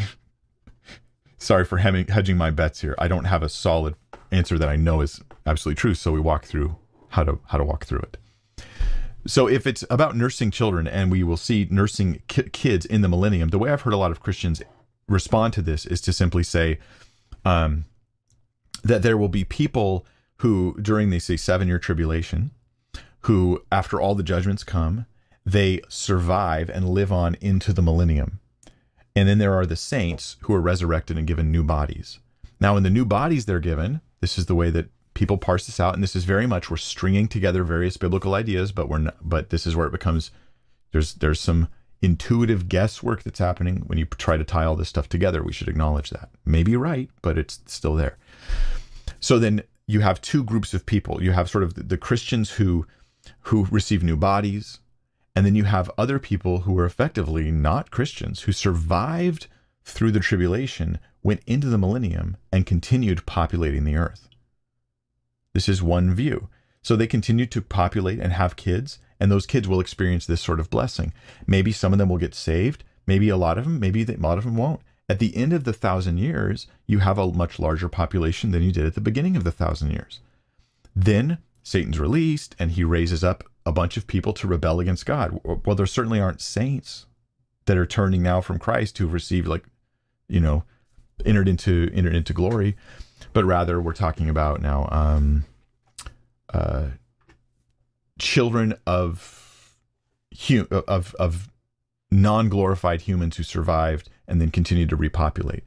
Sorry for hemming, hedging my bets here. I don't have a solid answer that I know is absolutely true. So we walk through how to how to walk through it. So if it's about nursing children, and we will see nursing ki- kids in the millennium, the way I've heard a lot of Christians respond to this is to simply say um, that there will be people who, during the say seven-year tribulation, who, after all the judgments come, they survive and live on into the millennium. And then there are the saints who are resurrected and given new bodies. Now, in the new bodies they're given, this is the way that people parse this out, and this is very much, we're stringing together various biblical ideas, but we're not, but this is where it becomes, there's there's some intuitive guesswork that's happening when you try to tie all this stuff together. We should acknowledge that. Maybe right, but it's still there. So then you have two groups of people. You have sort of the, the Christians who who receive new bodies, and then you have other people who are effectively not Christians, who survived through the tribulation, went into the millennium, and continued populating the earth. This is one view. So they continue to populate and have kids, and those kids will experience this sort of blessing. Maybe some of them will get saved. Maybe a lot of them, maybe a lot of them won't. At the end of the thousand years, you have a much larger population than you did at the beginning of the thousand years. Then Satan's released, and he raises up a bunch of people to rebel against God. Well, there certainly aren't saints that are turning now from Christ who've received, like, you know, entered into entered into glory, but rather we're talking about now um, uh, children of hu- of of non-glorified humans who survived and then continue to repopulate,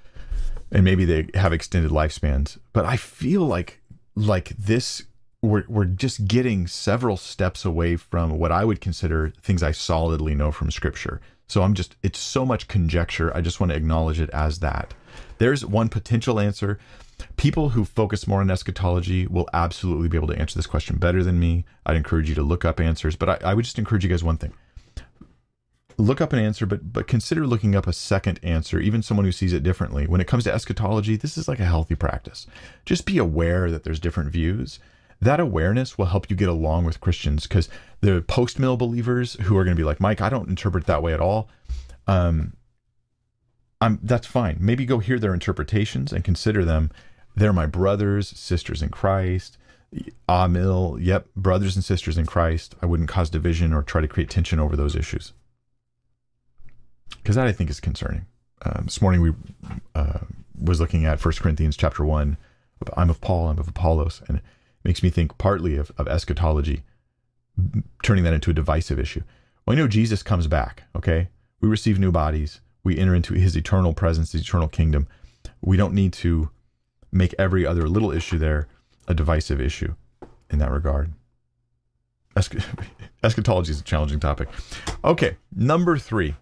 and maybe they have extended lifespans. But I feel like like this. We're, we're just getting several steps away from what I would consider things I solidly know from Scripture. So I'm just, it's so much conjecture. I just want to acknowledge it as that. There's one potential answer. People who focus more on eschatology will absolutely be able to answer this question better than me. I'd encourage you to look up answers, but I, I would just encourage you guys one thing. Look up an answer, but but consider looking up a second answer, even someone who sees it differently. When it comes to eschatology, this is like a healthy practice. Just be aware that there's different views. That awareness will help you get along with Christians, because the post-mill believers who are going to be like, Mike, I don't interpret that way at all. Um, I'm, that's fine. Maybe go hear their interpretations and consider them. They're my brothers, sisters in Christ. Amil, yep, brothers and sisters in Christ. I wouldn't cause division or try to create tension over those issues, because that I think is concerning. Um, this morning we uh, was looking at First Corinthians chapter one. I'm of Paul, I'm of Apollos, and makes me think partly of, of eschatology, turning that into a divisive issue. Well, I know Jesus comes back, okay? We receive new bodies. We enter into his eternal presence, his eternal kingdom. We don't need to make every other little issue there a divisive issue in that regard. Esch- eschatology is a challenging topic. Okay, number three.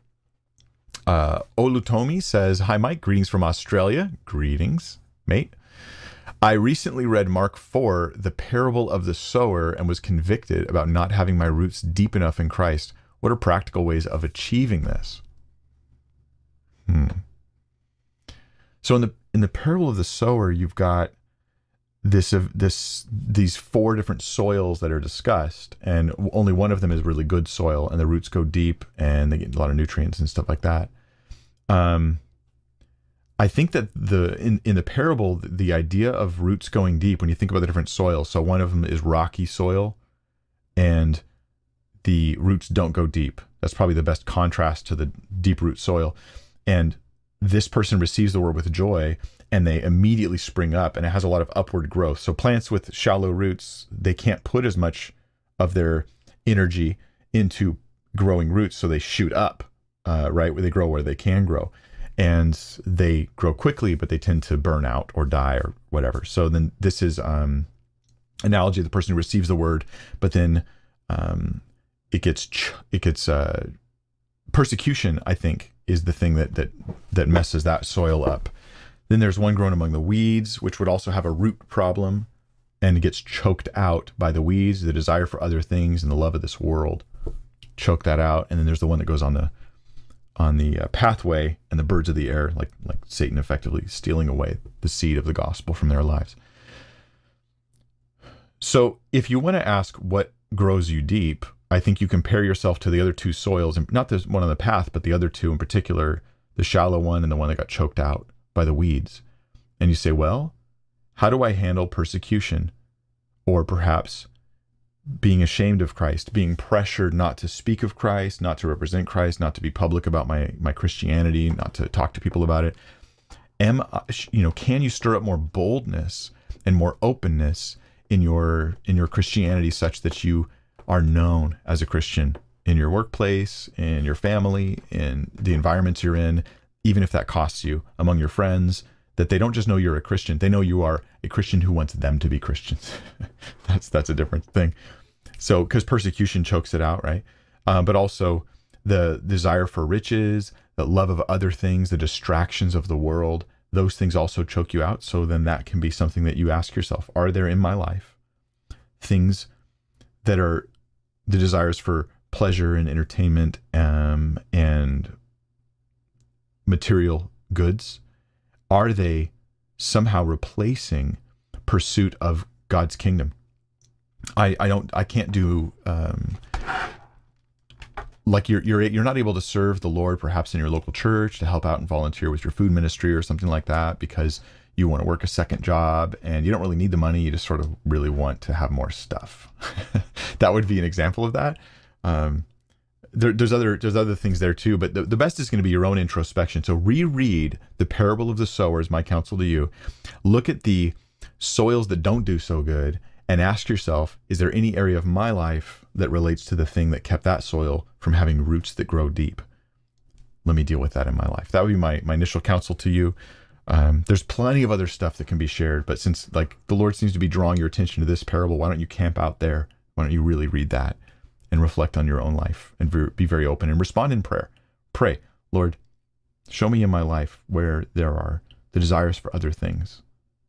Uh, Olutomi says, hi, Mike. Greetings from Australia. Greetings, mate. I recently read Mark four, the parable of the sower, and was convicted about not having my roots deep enough in Christ. What are practical ways of achieving this? Hmm. So in the in the parable of the sower, you've got this of this these four different soils that are discussed, and only one of them is really good soil, and the roots go deep and they get a lot of nutrients and stuff like that. Um, I think that the in, in the parable, the idea of roots going deep, when you think about the different soils, so one of them is rocky soil, and the roots don't go deep. That's probably the best contrast to the deep root soil. And this person receives the word with joy, and they immediately spring up, and it has a lot of upward growth. So plants with shallow roots, they can't put as much of their energy into growing roots, so they shoot up, uh, right? Where they grow where they can grow. And they grow quickly, but they tend to burn out or die or whatever. So then this is um analogy of the person who receives the word, but then um, it gets ch- it gets uh, persecution, I think, is the thing that that that messes that soil up. Then there's one grown among the weeds, which would also have a root problem, and it gets choked out by the weeds, the desire for other things and the love of this world. Choke that out. And then there's the one that goes on the on the uh, pathway, and the birds of the air, like like Satan effectively stealing away the seed of the gospel from their lives. So if you want to ask what grows you deep, I think you compare yourself to the other two soils, and not this one on the path, but the other two in particular, the shallow one and the one that got choked out by the weeds. And you say, well, how do I handle persecution? Or perhaps being ashamed of Christ, being pressured not to speak of Christ, not to represent Christ, not to be public about my, my Christianity, not to talk to people about it. Am, you know, can you stir up more boldness and more openness in your, in your Christianity such that you are known as a Christian in your workplace, in your family, in the environments you're in, even if that costs you, among your friends, that they don't just know you're a Christian, they know you are a Christian who wants them to be Christians. that's that's a different thing. So, because persecution chokes it out, right? Um, but also the desire for riches, the love of other things, the distractions of the world, those things also choke you out. So then that can be something that you ask yourself, are there in my life things that are the desires for pleasure and entertainment um, and material goods? Are they somehow replacing pursuit of God's kingdom? I, I don't I can't do um, like you're you're you're not able to serve the Lord perhaps in your local church, to help out and volunteer with your food ministry or something like that, because you want to work a second job and you don't really need the money. You just sort of really want to have more stuff. That would be an example of that. Um, There, there's other there's other things there too, but the, the best is going to be your own introspection. So reread the parable of the sower is my counsel to you. Look at the soils that don't do so good and ask yourself, is there any area of my life that relates to the thing that kept that soil from having roots that grow deep? Let me deal with that in my life. That would be my, my initial counsel to you. Um, there's plenty of other stuff that can be shared, but since like the Lord seems to be drawing your attention to this parable, why don't you camp out there? Why don't you really read that and reflect on your own life and be very open and respond in prayer? Pray, Lord, show me in my life where there are the desires for other things.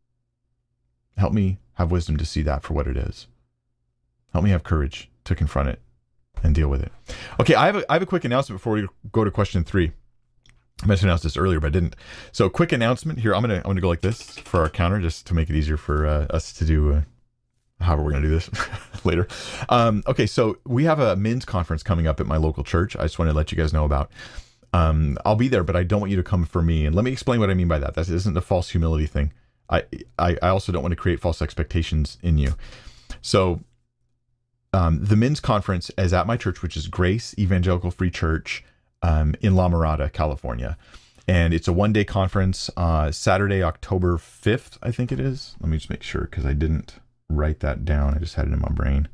Help me have wisdom to see that for what it is. Help me have courage to confront it and deal with it. Okay, I have a, I have a quick announcement before we go to question three. I meant to announce this earlier, but I didn't. So quick announcement here. I'm gonna I'm gonna go like this for our counter, just to make it easier for uh, us to do. Uh, however we're going to do this later. Um, okay, so we have a men's conference coming up at my local church. I just want to let you guys know about. Um, I'll be there, but I don't want you to come for me. And let me explain what I mean by that. That isn't a false humility thing. I, I, I also don't want to create false expectations in you. So um, the men's conference is at my church, which is Grace Evangelical Free Church um, in La Mirada, California. And it's a one-day conference, uh, Saturday, October fifth, I think it is. Let me just make sure, because I didn't write that down. I just had it in my brain.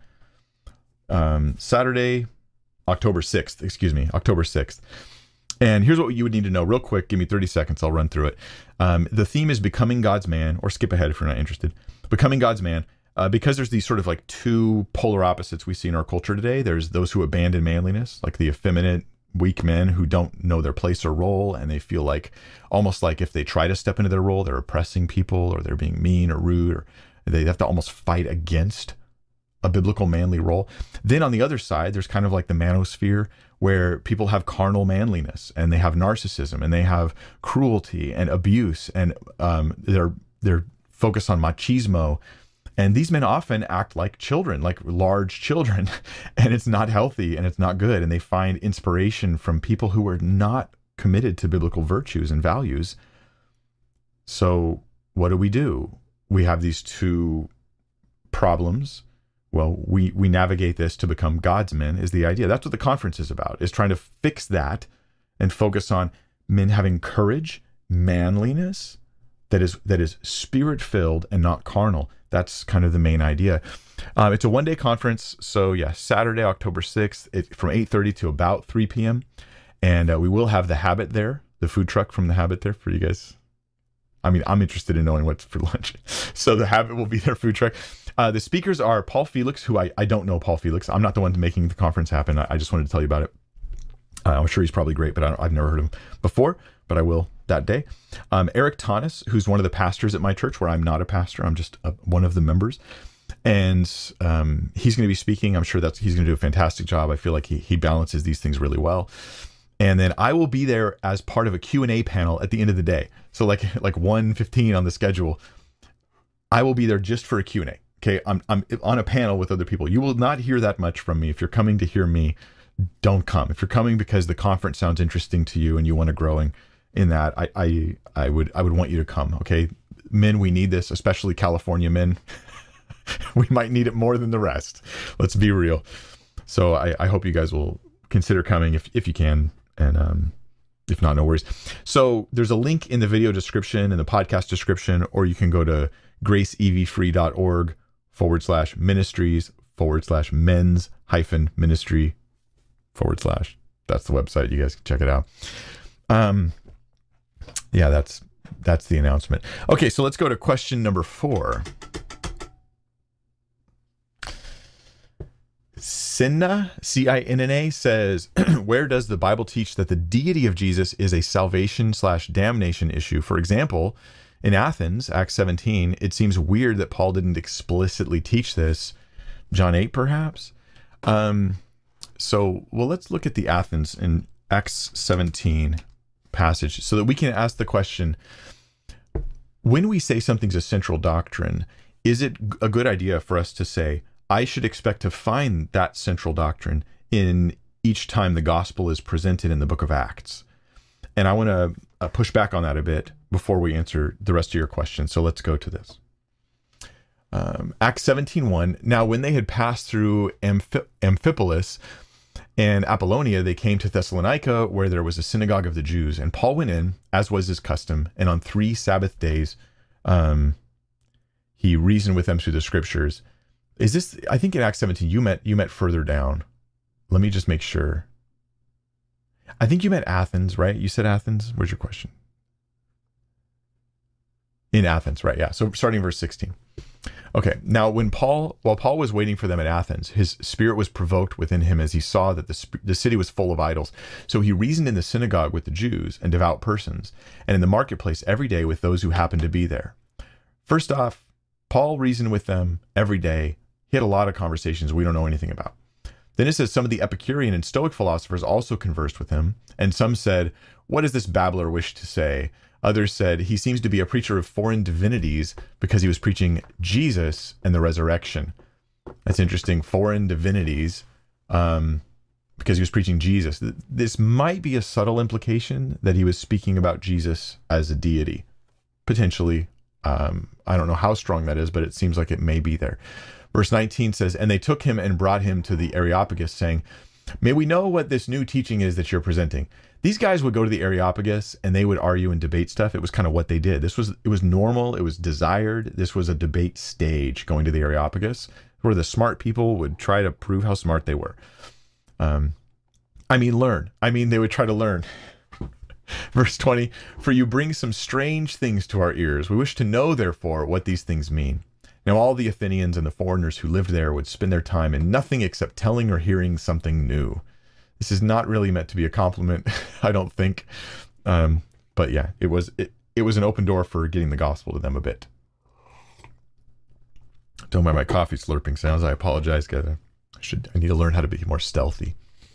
Um, Saturday, October sixth, excuse me, October sixth. And here's what you would need to know real quick. Give me thirty seconds. I'll run through it. Um, the theme is Becoming God's Man, or skip ahead if you're not interested. Becoming God's Man. Uh, because there's these sort of like two polar opposites we see in our culture today. There's those who abandon manliness, like the effeminate, weak men who don't know their place or role, and they feel like almost like if they try to step into their role, they're oppressing people or they're being mean or rude, or they have to almost fight against a biblical manly role. Then on the other side, there's kind of like the manosphere, where people have carnal manliness and they have narcissism and they have cruelty and abuse, and um, they're they're focused on machismo. And these men often act like children, like large children, and it's not healthy and it's not good. And they find inspiration from people who are not committed to biblical virtues and values. So what do we do? We have these two problems. Well, we, we navigate this to become God's men is the idea. That's what the conference is about, is trying to fix that and focus on men having courage, manliness, that is that is spirit-filled and not carnal. That's kind of the main idea. Uh, it's a one-day conference. So yeah, Saturday, October sixth, it, from eight thirty to about three p.m. And uh, we will have the Habit there, the food truck from the Habit there for you guys. I mean, I'm interested in knowing what's for lunch. So the Habit will be their food truck. Uh, the speakers are Paul Felix, who I, I don't know Paul Felix. I'm not the one making the conference happen. I, I just wanted to tell you about it. Uh, I'm sure he's probably great, but I don't, I've never heard of him before, but I will that day. Um, Eric Tanis, who's one of the pastors at my church, where I'm not a pastor. I'm just a, one of the members. And um, he's going to be speaking. I'm sure that's he's going to do a fantastic job. I feel like he he balances these things really well. And then I will be there as part of a Q and A panel at the end of the day. So like like one fifteen on the schedule, I will be there just for a Q and A. Okay, I'm I'm on a panel with other people. You will not hear that much from me. If you're coming to hear me, don't come. If you're coming because the conference sounds interesting to you and you want to grow in, in that, I, I I would I would want you to come. Okay, men, we need this, especially California men. We might need it more than the rest. Let's be real. So I, I hope you guys will consider coming if if you can, and um, if not, no worries. So there's a link in the video description and the podcast description, or you can go to graceevfree.org forward slash ministries forward slash men's hyphen ministry forward slash. That's the website. You guys can check it out. Um, yeah, that's that's the announcement. Okay, so let's go to question number four. Cinna, C I N N A, says, where does the Bible teach that the deity of Jesus is a salvation slash damnation issue? For example, in Athens, Acts seventeen, it seems weird that Paul didn't explicitly teach this. John eight, perhaps? Um, so, well, let's look at the Athens in Acts seventeen passage so that we can ask the question, when we say something's a central doctrine, is it a good idea for us to say, I should expect to find that central doctrine in each time the gospel is presented in the book of Acts? And I want to uh, push back on that a bit before we answer the rest of your questions. So let's go to this. Um, Acts seventeen one. Now, when they had passed through Amphi- Amphipolis and Apollonia, they came to Thessalonica, where there was a synagogue of the Jews. And Paul went in, as was his custom, and on three Sabbath days, um, he reasoned with them through the scriptures. Is this, I think in Acts seventeen, you met, you met further down. Let me just make sure. I think you meant Athens, right? You said Athens. Where's your question? In Athens, right? Yeah. So starting verse sixteen. Okay. Now, when Paul, while Paul was waiting for them at Athens, his spirit was provoked within him as he saw that the, the city was full of idols. So he reasoned in the synagogue with the Jews and devout persons, and in the marketplace every day with those who happened to be there. First off, Paul reasoned with them every day. He had a lot of conversations we don't know anything about. Then it says some of the Epicurean and Stoic philosophers also conversed with him, and some said, what does this babbler wish to say? Others said, he seems to be a preacher of foreign divinities because he was preaching Jesus and the resurrection. That's interesting, foreign divinities, um, because he was preaching Jesus. This might be a subtle implication that he was speaking about Jesus as a deity, potentially. Um, I don't know how strong that is, but it seems like it may be there. Verse nineteen says, and they took him and brought him to the Areopagus, saying, may we know what this new teaching is that you're presenting? These guys would go to the Areopagus and they would argue and debate stuff. It was kind of what they did. This was, it was normal. It was desired. This was a debate stage, going to the Areopagus, where the smart people would try to prove how smart they were. Um, I mean, learn. I mean, they would try to learn. Verse twenty, for you bring some strange things to our ears. We wish to know, therefore, what these things mean. Now, all the Athenians and the foreigners who lived there would spend their time in nothing except telling or hearing something new. This is not really meant to be a compliment, I don't think. Um, but yeah, it was it, it was an open door for getting the gospel to them a bit. Don't mind my coffee slurping sounds. I apologize, guys. I should I need to learn how to be more stealthy.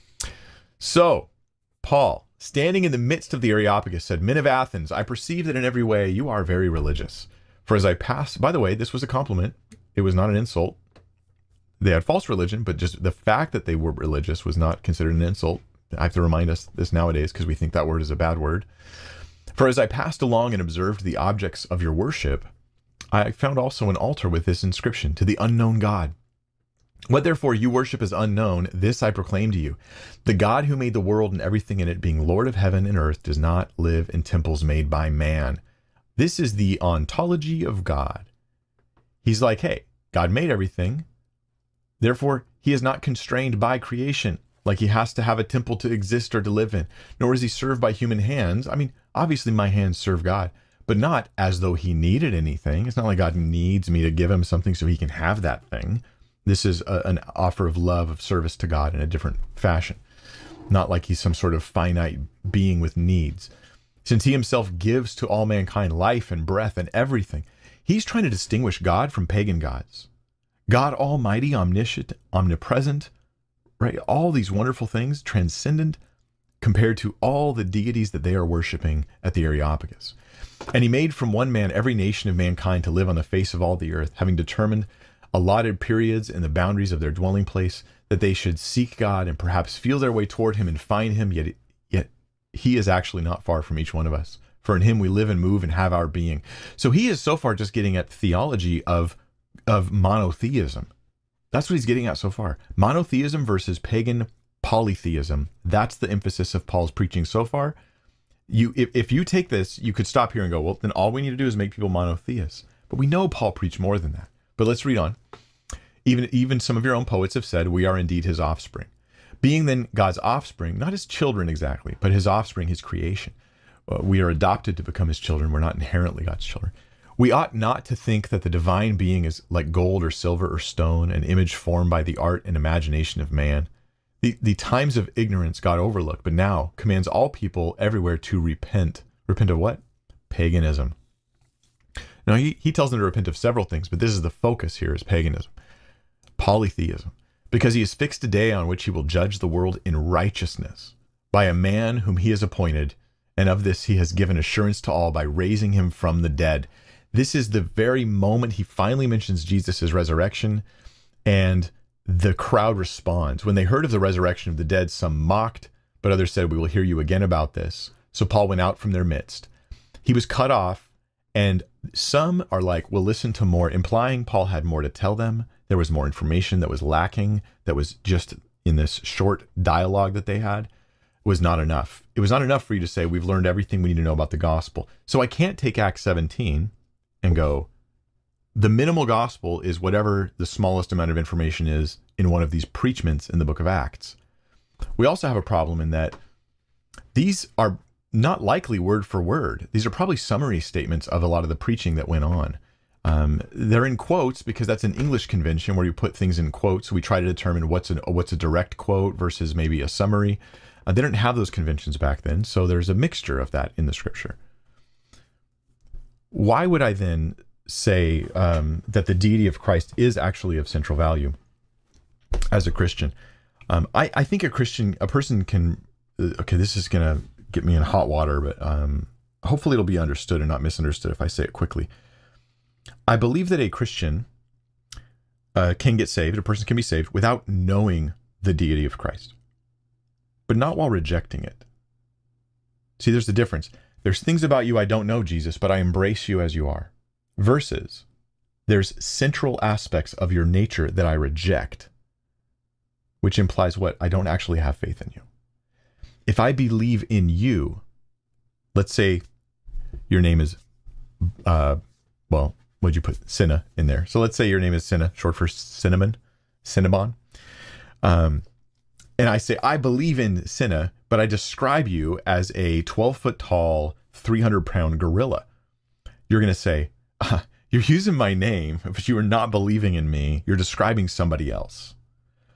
So, Paul, standing in the midst of the Areopagus, said, "Men of Athens, I perceive that in every way you are very religious. For as I passed," by the way, this was a compliment. It was not an insult. They had false religion, but just the fact that they were religious was not considered an insult. I have to remind us this nowadays because we think that word is a bad word. "For as I passed along and observed the objects of your worship, I found also an altar with this inscription, to the unknown God. What therefore you worship as unknown, this I proclaim to you. The God who made the world and everything in it, being Lord of heaven and earth, does not live in temples made by man. This is the ontology of God." He's like, hey, God made everything. Therefore, he is not constrained by creation, like he has to have a temple to exist or to live in, nor is he served by human hands. I mean, obviously my hands serve God, but not as though he needed anything. It's not like God needs me to give him something so he can have that thing. This is a, an offer of love, of service to God in a different fashion. Not like he's some sort of finite being with needs. Since he himself gives to all mankind life and breath and everything, he's trying to distinguish God from pagan gods. God Almighty, omniscient, omnipresent, right? All these wonderful things, transcendent, compared to all the deities that they are worshiping at the Areopagus. "And he made from one man every nation of mankind to live on the face of all the earth, having determined allotted periods and the boundaries of their dwelling place, that they should seek God and perhaps feel their way toward him and find him, yet, yet he is actually not far from each one of us. For in him we live and move and have our being." So he is so far just getting at theology of, of monotheism. That's what he's getting at so far. Monotheism versus pagan polytheism. That's the emphasis of Paul's preaching so far. You, if, if you take this, you could stop here and go, well, then all we need to do is make people monotheists. But we know Paul preached more than that. But let's read on. Even, even some of your own poets have said, "We are indeed his offspring." Being then God's offspring, not his children exactly, but his offspring, his creation. Uh, we are adopted to become his children. We're not inherently God's children. We ought not to think that the divine being is like gold or silver or stone, an image formed by the art and imagination of man. The, the times of ignorance God overlooked, but now commands all people everywhere to repent. Repent of what? Paganism. Now, he, he tells them to repent of several things, but this is the focus here, is paganism. Polytheism. Because he has fixed a day on which he will judge the world in righteousness by a man whom he has appointed, and of this he has given assurance to all by raising him from the dead. This is the very moment he finally mentions Jesus' resurrection, and the crowd responds. When they heard of the resurrection of the dead, some mocked, but others said, "We will hear you again about this." So Paul went out from their midst. He was cut off, and some are like, "We'll listen to more," implying Paul had more to tell them. There was more information that was lacking, that was just in this short dialogue that they had, was not enough. It was not enough for you to say, we've learned everything we need to know about the gospel. So I can't take Acts seventeen and go, the minimal gospel is whatever the smallest amount of information is in one of these preachments in the book of Acts. We also have a problem in that these are not likely word for word. These are probably summary statements of a lot of the preaching that went on. Um, they're in quotes because that's an English convention where you put things in quotes. So we try to determine what's an, what's a direct quote versus maybe a summary. Uh, they didn't have those conventions back then, so there's a mixture of that in the scripture. Why would I then say um, that the deity of Christ is actually of central value as a Christian? Um, I, I think a Christian, a person can, uh, okay, this is going to get me in hot water, but um, hopefully it'll be understood and not misunderstood if I say it quickly. I believe that a Christian uh, can get saved, a person can be saved without knowing the deity of Christ, but not while rejecting it. See, there's the difference. There's things about you I don't know, Jesus, but I embrace you as you are. Versus, there's central aspects of your nature that I reject, which implies what? I don't actually have faith in you. If I believe in you, let's say your name is, uh, well, what'd you put? Cinna in there. So let's say your name is Cinna, short for cinnamon, Cinnabon. Um, and I say, I believe in Cinna, but I describe you as a twelve foot tall, three hundred pound gorilla. You're going to say, uh, you're using my name, but you are not believing in me. You're describing somebody else.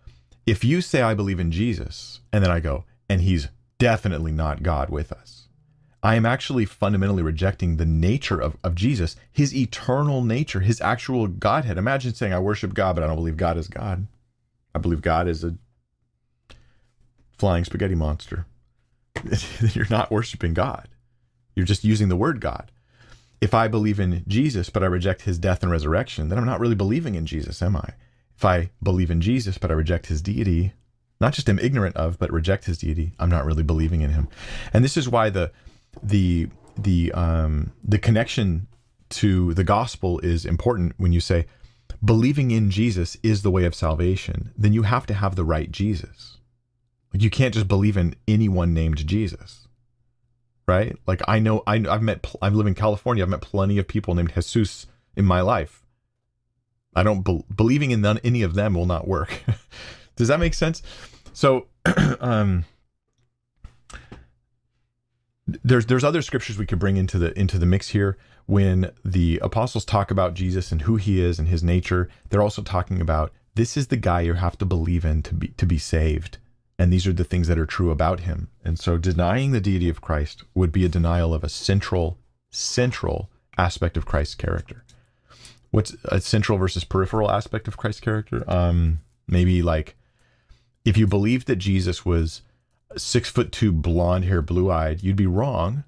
If you say, I believe in Jesus, and then I go, and he's definitely not God with us, I am actually fundamentally rejecting the nature of, of Jesus, his eternal nature, his actual Godhead. Imagine saying, I worship God, but I don't believe God is God. I believe God is a flying spaghetti monster. You're not worshiping God. You're just using the word God. If I believe in Jesus, but I reject his death and resurrection, then I'm not really believing in Jesus, am I? If I believe in Jesus, but I reject his deity, not just am ignorant of, but reject his deity, I'm not really believing in him. And this is why the the the um, the connection to the gospel is important. When you say believing in Jesus is the way of salvation, then you have to have the right Jesus. Like, you can't just believe in anyone named Jesus, right? Like, I know I, I've met I live in California. I've met plenty of people named Jesus in my life. I don't be, believing in none, any of them will not work. Does that make sense? So, um, there's there's other scriptures we could bring into the into the mix here. When the apostles talk about Jesus and who he is and his nature, they're also talking about this is the guy you have to believe in to be to be saved, and these are the things that are true about him. And so, denying the deity of Christ would be a denial of a central central aspect of Christ's character. What's a central versus peripheral aspect of Christ's character? Um, maybe like if you believed that Jesus was six foot two, blonde hair, blue eyed, you'd be wrong,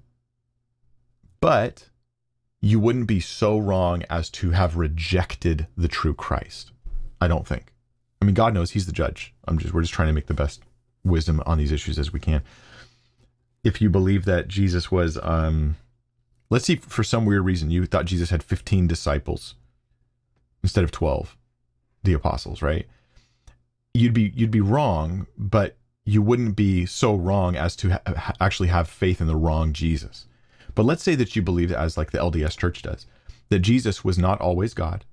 but you wouldn't be so wrong as to have rejected the true Christ. I don't think. I mean, God knows he's the judge. I'm just, we're just trying to make the best wisdom on these issues as we can. If you believe that Jesus was, um, let's see, for some weird reason, you thought Jesus had fifteen disciples instead of twelve, the apostles, right? You'd be, you'd be wrong, but you wouldn't be so wrong as to ha- actually have faith in the wrong Jesus. But let's say that you believe, as like the L D S Church does, that Jesus was not always God.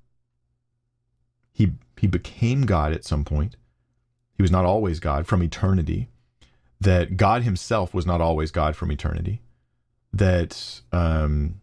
He he became God at some point. He was not always God from eternity. That God himself was not always God from eternity. That um,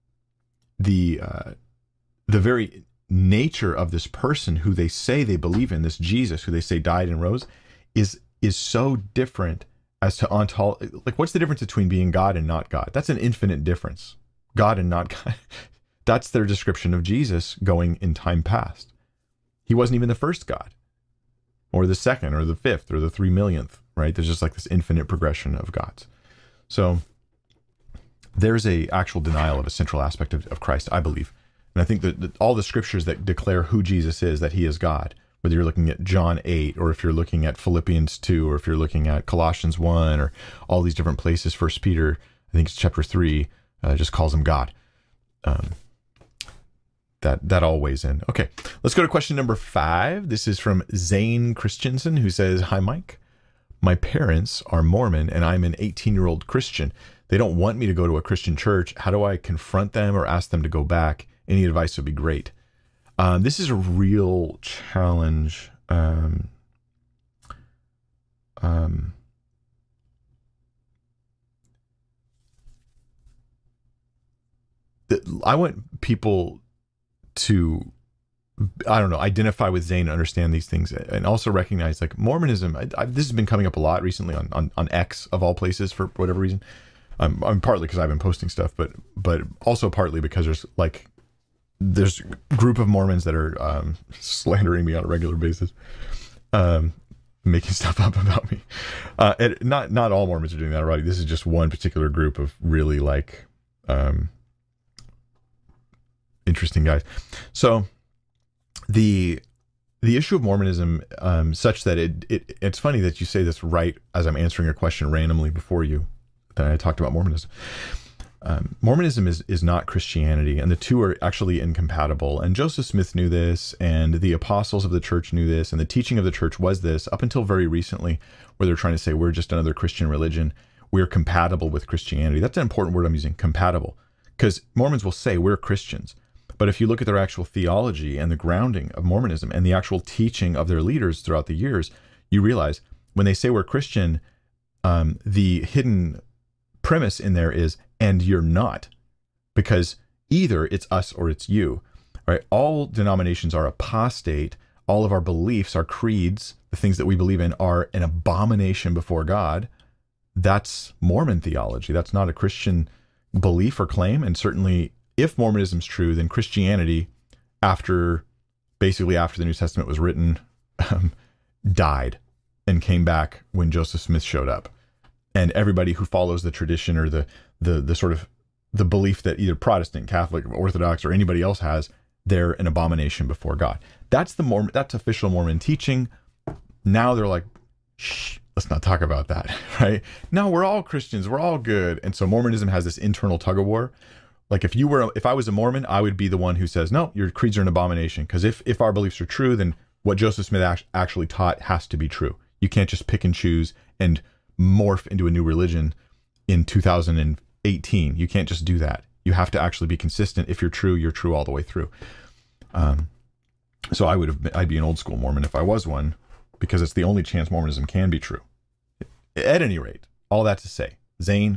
the uh, the very nature of this person who they say they believe in, this Jesus who they say died and rose, is is so different as to ontology. Like, what's the difference between being God and not God? That's an infinite difference. God and not God. That's their description of Jesus going in time past. He wasn't even the first God, or the second, or the fifth, or the three millionth, right? There's just like this infinite progression of gods. So there's a actual denial of a central aspect of, of Christ, I believe. And I think that, that all the scriptures that declare who Jesus is, that he is God, whether you're looking at John eight, or if you're looking at Philippians two, or if you're looking at Colossians one, or all these different places, First Peter, I think it's chapter three, uh, just calls him God. Um, that that all weighs in. Okay, let's go to question number five. This is from Zane Christensen, who says, "Hi, Mike. My parents are Mormon, and I'm an eighteen-year-old Christian. They don't want me to go to a Christian church. How do I confront them or ask them to go back? Any advice would be great." Um, this is a real challenge. Um, um, the, I want people to, I don't know, identify with Zane and understand these things, and also recognize, like, Mormonism, I, I, this has been coming up a lot recently on, on, on X, of all places, for whatever reason. Um, I'm partly because I've been posting stuff, but but also partly because there's like, there's a group of Mormons that are um, slandering me on a regular basis, um, making stuff up about me. Uh, and not not all Mormons are doing that already. This is just one particular group of really like um, interesting guys. So the the issue of Mormonism, um, such that it, it it's funny that you say this right as I'm answering a question randomly before you, that I talked about Mormonism. Um, Mormonism is is not Christianity, and the two are actually incompatible. And Joseph Smith knew this, and the apostles of the church knew this, and the teaching of the church was this up until very recently, where they're trying to say we're just another Christian religion. We're compatible with Christianity. That's an important word I'm using, compatible, because Mormons will say we're Christians. But if you look at their actual theology and the grounding of Mormonism and the actual teaching of their leaders throughout the years, you realize when they say we're Christian, um, the hidden premise in there is, and you're not, because either it's us or it's you. All right? All denominations are apostate all of our beliefs, our creeds, the things that we believe in are an abomination before God, that's Mormon theology. That's not a Christian belief or claim. And certainly if Mormonism's true, then Christianity, after basically after the New Testament was written, um, died and came back when Joseph Smith showed up. And everybody who follows the tradition or the the the sort of the belief that either Protestant, Catholic, Orthodox, or anybody else has, they're an abomination before God. That's the Mormon, that's official Mormon teaching. Now they're like, shh, let's not talk about that, right? No, we're all Christians, we're all good. And so Mormonism has this internal tug of war. Like if you were, if I was a Mormon, I would be the one who says, no, your creeds are an abomination. Because if if our beliefs are true, then what Joseph Smith actually taught has to be true. You can't just pick and choose and morph into a new religion in two thousand eighteen. You can't just do that. You have to actually be consistent. If you're true, you're true all the way through. Um, so I would have, been, I'd be an old school Mormon if I was one, because it's the only chance Mormonism can be true. At any rate, all that to say, Zane,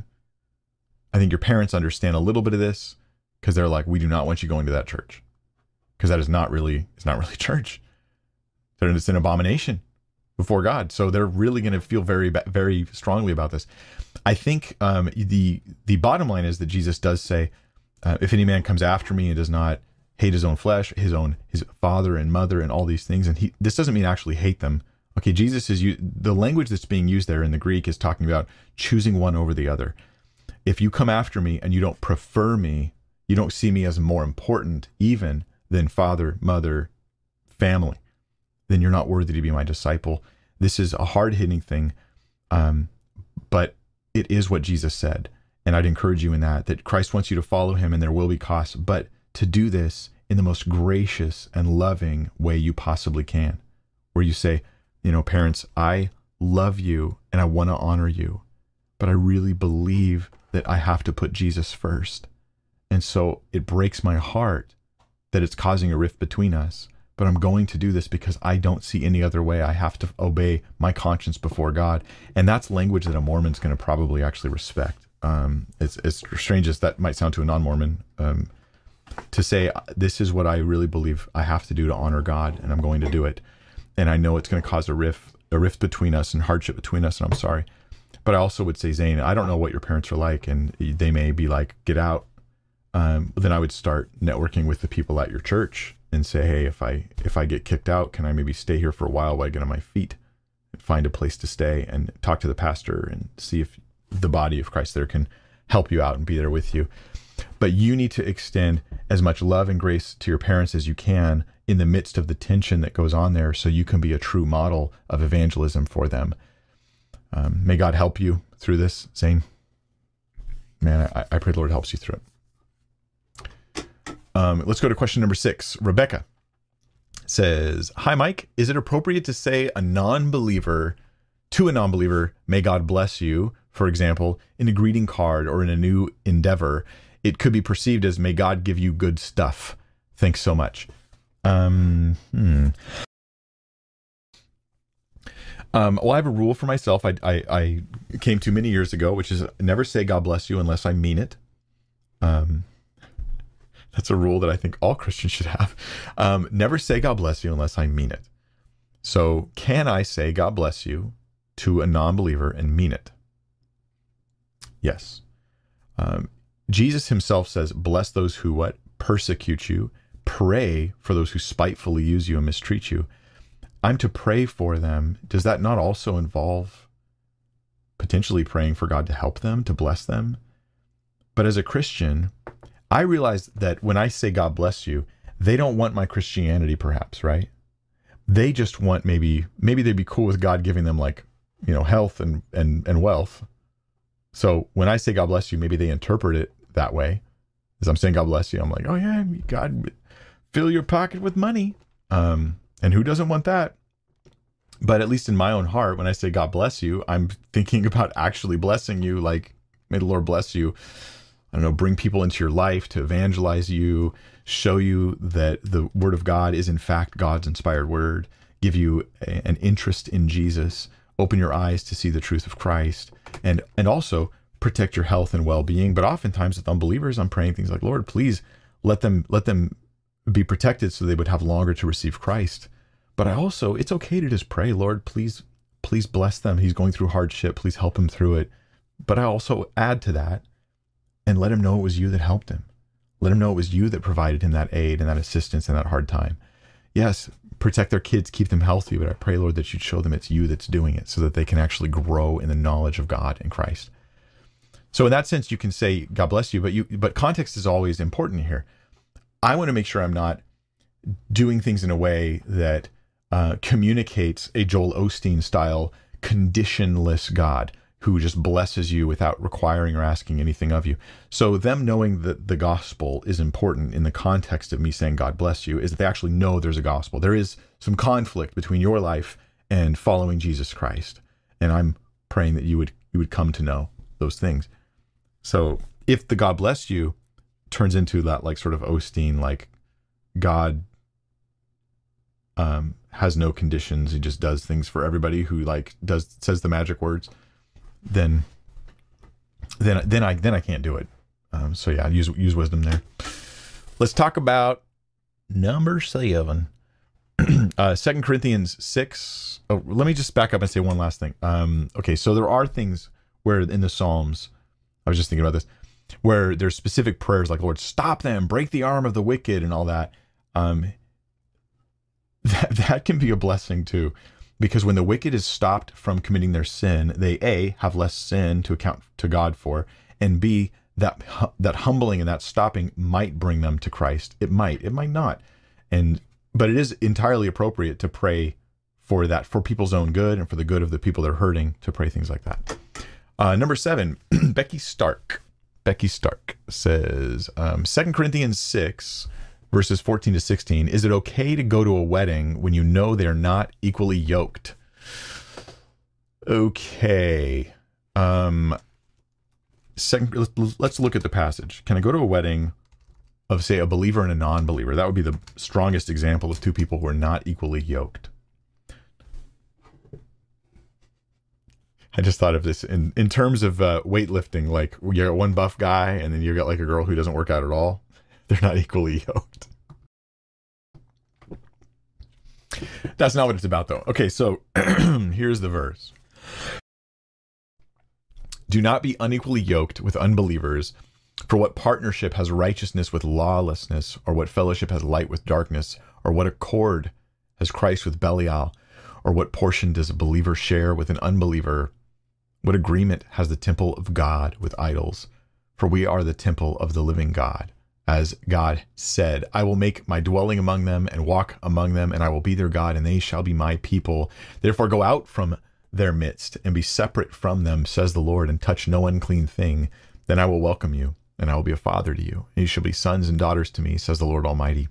I think your parents understand a little bit of this because they're like, we do not want you going to that church, because that is not really, it's not really church. It's an abomination before God. So they're really going to feel very, very strongly about this. I think um, the the bottom line is that Jesus does say, uh, if any man comes after me and does not hate his own flesh, his own his father and mother and all these things, and he this doesn't mean actually hate them. Okay, Jesus is the language that's being used there in the Greek is talking about choosing one over the other. If you come after me and you don't prefer me, you don't see me as more important even than father, mother, family, then you're not worthy to be my disciple. This is a hard-hitting thing, um, but it is what Jesus said. And I'd encourage you in that, that Christ wants you to follow him and there will be costs, but to do this in the most gracious and loving way you possibly can, where you say, you know, parents, I love you and I want to honor you, but I really believe that I have to put Jesus first. And so it breaks my heart that it's causing a rift between us. But I'm going to do this because I don't see any other way. I have to obey my conscience before God. And that's language that a Mormon's going to probably actually respect. Um, it's, as strange as that might sound to a non-Mormon, um, to say, this is what I really believe I have to do to honor God, and I'm going to do it. And I know it's going to cause a rift, a rift between us and hardship between us, and I'm sorry. But I also would say, Zane, I don't know what your parents are like, and they may be like, get out. Um, then I would start networking with the people at your church and say, hey, if I if I get kicked out, can I maybe stay here for a while while I get on my feet, find a place to stay, and talk to the pastor and see if the body of Christ there can help you out and be there with you. But you need to extend as much love and grace to your parents as you can in the midst of the tension that goes on there, so you can be a true model of evangelism for them. Um, may God help you through this, Zane. Man, I, I pray the Lord helps you through it. Um, let's go to question number six. Rebecca says, hi, Mike. Is it appropriate to say a non-believer to a non-believer, may God bless you, for example, in a greeting card or in a new endeavor? It could be perceived as, may God give you good stuff. Thanks so much. Um, hmm. Um, well, I have a rule for myself I, I, I came to many years ago, which is never say God bless you unless I mean it. Um, That's a rule that I think all Christians should have. Um, never say God bless you unless I mean it. So can I say God bless you to a non-believer and mean it? Yes. Um, Jesus himself says, bless those who what? Persecute you. Pray for those who spitefully use you and mistreat you. I'm to pray for them. Does that not also involve potentially praying for God to help them, to bless them? But as a Christian, I realize that when I say God bless you, they don't want my Christianity, perhaps, right? They just want maybe, maybe they'd be cool with God giving them like, you know, health and, and, and wealth. So when I say God bless you, maybe they interpret it that way. As I'm saying God bless you, I'm like, oh yeah, God, fill your pocket with money. Um, and who doesn't want that? But at least in my own heart, when I say God bless you, I'm thinking about actually blessing you, like, may the Lord bless you. I don't know, bring people into your life to evangelize you, show you that the word of God is in fact God's inspired word, give you a, an interest in Jesus, open your eyes to see the truth of Christ, and and also protect your health and well-being. But oftentimes with unbelievers, I'm praying things like, Lord, please let them let them be protected so they would have longer to receive Christ. But I also, it's okay to just pray, Lord, please, please bless them. He's going through hardship. Please help him through it. But I also add to that and let him know it was you that helped him. Let him know it was you that provided him that aid and that assistance in that hard time. Yes, protect their kids, keep them healthy, but I pray, Lord, that you'd show them it's you that's doing it so that they can actually grow in the knowledge of God and Christ. So in that sense, you can say, God bless you, but you, but context is always important here. I want to make sure I'm not doing things in a way that uh, communicates a Joel Osteen style conditionless God who just blesses you without requiring or asking anything of you. So them knowing that the gospel is important in the context of me saying God bless you is that they actually know there's a gospel. There is some conflict between your life and following Jesus Christ. And I'm praying that you would you would come to know those things. So if the God bless you turns into that like sort of Osteen, like God um, has no conditions, he just does things for everybody who like does says the magic words, then then then I then I can't do it. Um, so yeah, use use wisdom there. Let's talk about number seven. uh, Second Corinthians six. Oh, let me just back up and say one last thing. Um, okay, so there are things where in the Psalms, I was just thinking about this, where there's specific prayers like, Lord, stop them, break the arm of the wicked and all that. Um, that, that can be a blessing too, because when the wicked is stopped from committing their sin, they A, have less sin to account to God for, and B, that, that humbling and that stopping might bring them to Christ. It might, it might not. And, but it is entirely appropriate to pray for that, for people's own good and for the good of the people they're hurting, to pray things like that. Uh, number seven, Becky Stark. Becky Stark says, um, Second Corinthians six, verses fourteen to sixteen, is it okay to go to a wedding when you know they're not equally yoked? Okay. Um, second, let's, let's look at the passage. Can I go to a wedding of, say, a believer and a non-believer? That would be the strongest example of two people who are not equally yoked. I just thought of this in, in terms of uh, weightlifting, like you got one buff guy and then you got like a girl who doesn't work out at all. They're not equally yoked. That's not what it's about though. Okay, so here's the verse. Do not be unequally yoked with unbelievers, for what partnership has righteousness with lawlessness, or what fellowship has light with darkness, or what accord has Christ with Belial, or what portion does a believer share with an unbeliever? What agreement has the temple of God with idols? For we are the temple of the living God. As God said, I will make my dwelling among them and walk among them, and I will be their God, and they shall be my people. Therefore go out from their midst and be separate from them, says the Lord, and touch no unclean thing. Then I will welcome you, and I will be a father to you, and you shall be sons and daughters to me, says the Lord Almighty.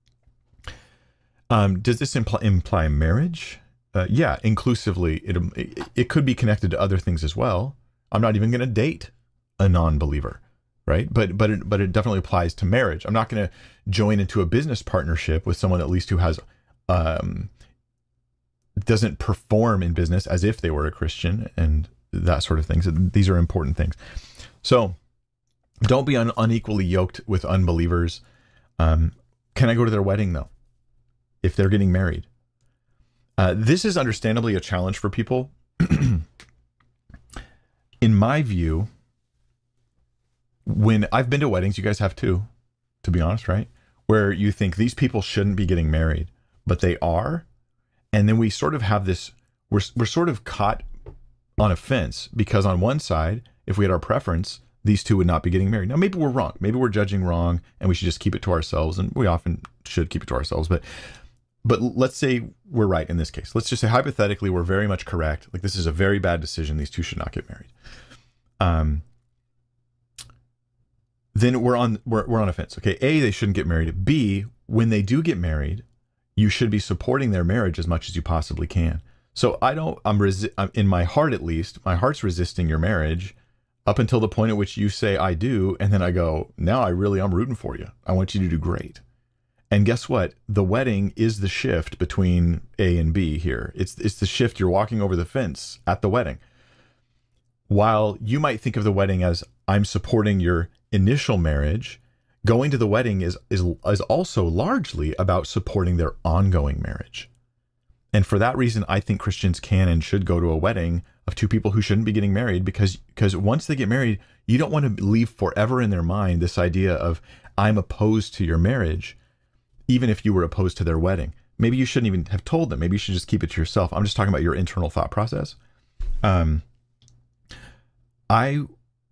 Um, does this imply, imply marriage? Uh, yeah, inclusively, it, it it could be connected to other things as well. I'm not even going to date a non-believer, right? But but it, but it definitely applies to marriage. I'm not going to join into a business partnership with someone at least who has um, doesn't perform in business as if they were a Christian and that sort of things. These are important things. So don't be un- unequally yoked with unbelievers. Um, can I go to their wedding though? If they're getting married? Uh, this is understandably a challenge for people. In my view, when I've been to weddings, you guys have too, to be honest, right? Where you think these people shouldn't be getting married, but they are. And then we sort of have this, we're, we're sort of caught on a fence because on one side, if we had our preference, these two would not be getting married. Now, maybe we're wrong. Maybe we're judging wrong and we should just keep it to ourselves. And we often should keep it to ourselves, but But let's say we're right in this case. Let's just say hypothetically we're very much correct. Like this is a very bad decision. These two should not get married. Um, then we're on we're we're on a fence. Okay, A, they shouldn't get married. B, when they do get married, you should be supporting their marriage as much as you possibly can. So I don't. I'm, resi- I'm in my heart at least. My heart's resisting your marriage up until the point at which you say I do, and then I go, now I really I'm rooting for you. I want you to do great. And guess what? The wedding is the shift between A and B here. It's it's the shift. You're walking over the fence at the wedding. While you might think of the wedding as I'm supporting your initial marriage, going to the wedding is is, is also largely about supporting their ongoing marriage. And for that reason, I think Christians can and should go to a wedding of two people who shouldn't be getting married, because because once they get married, you don't want to leave forever in their mind this idea of, I'm opposed to your marriage, even if you were opposed to their wedding. Maybe you shouldn't even have told them. Maybe you should just keep it to yourself. I'm just talking about your internal thought process. Um, I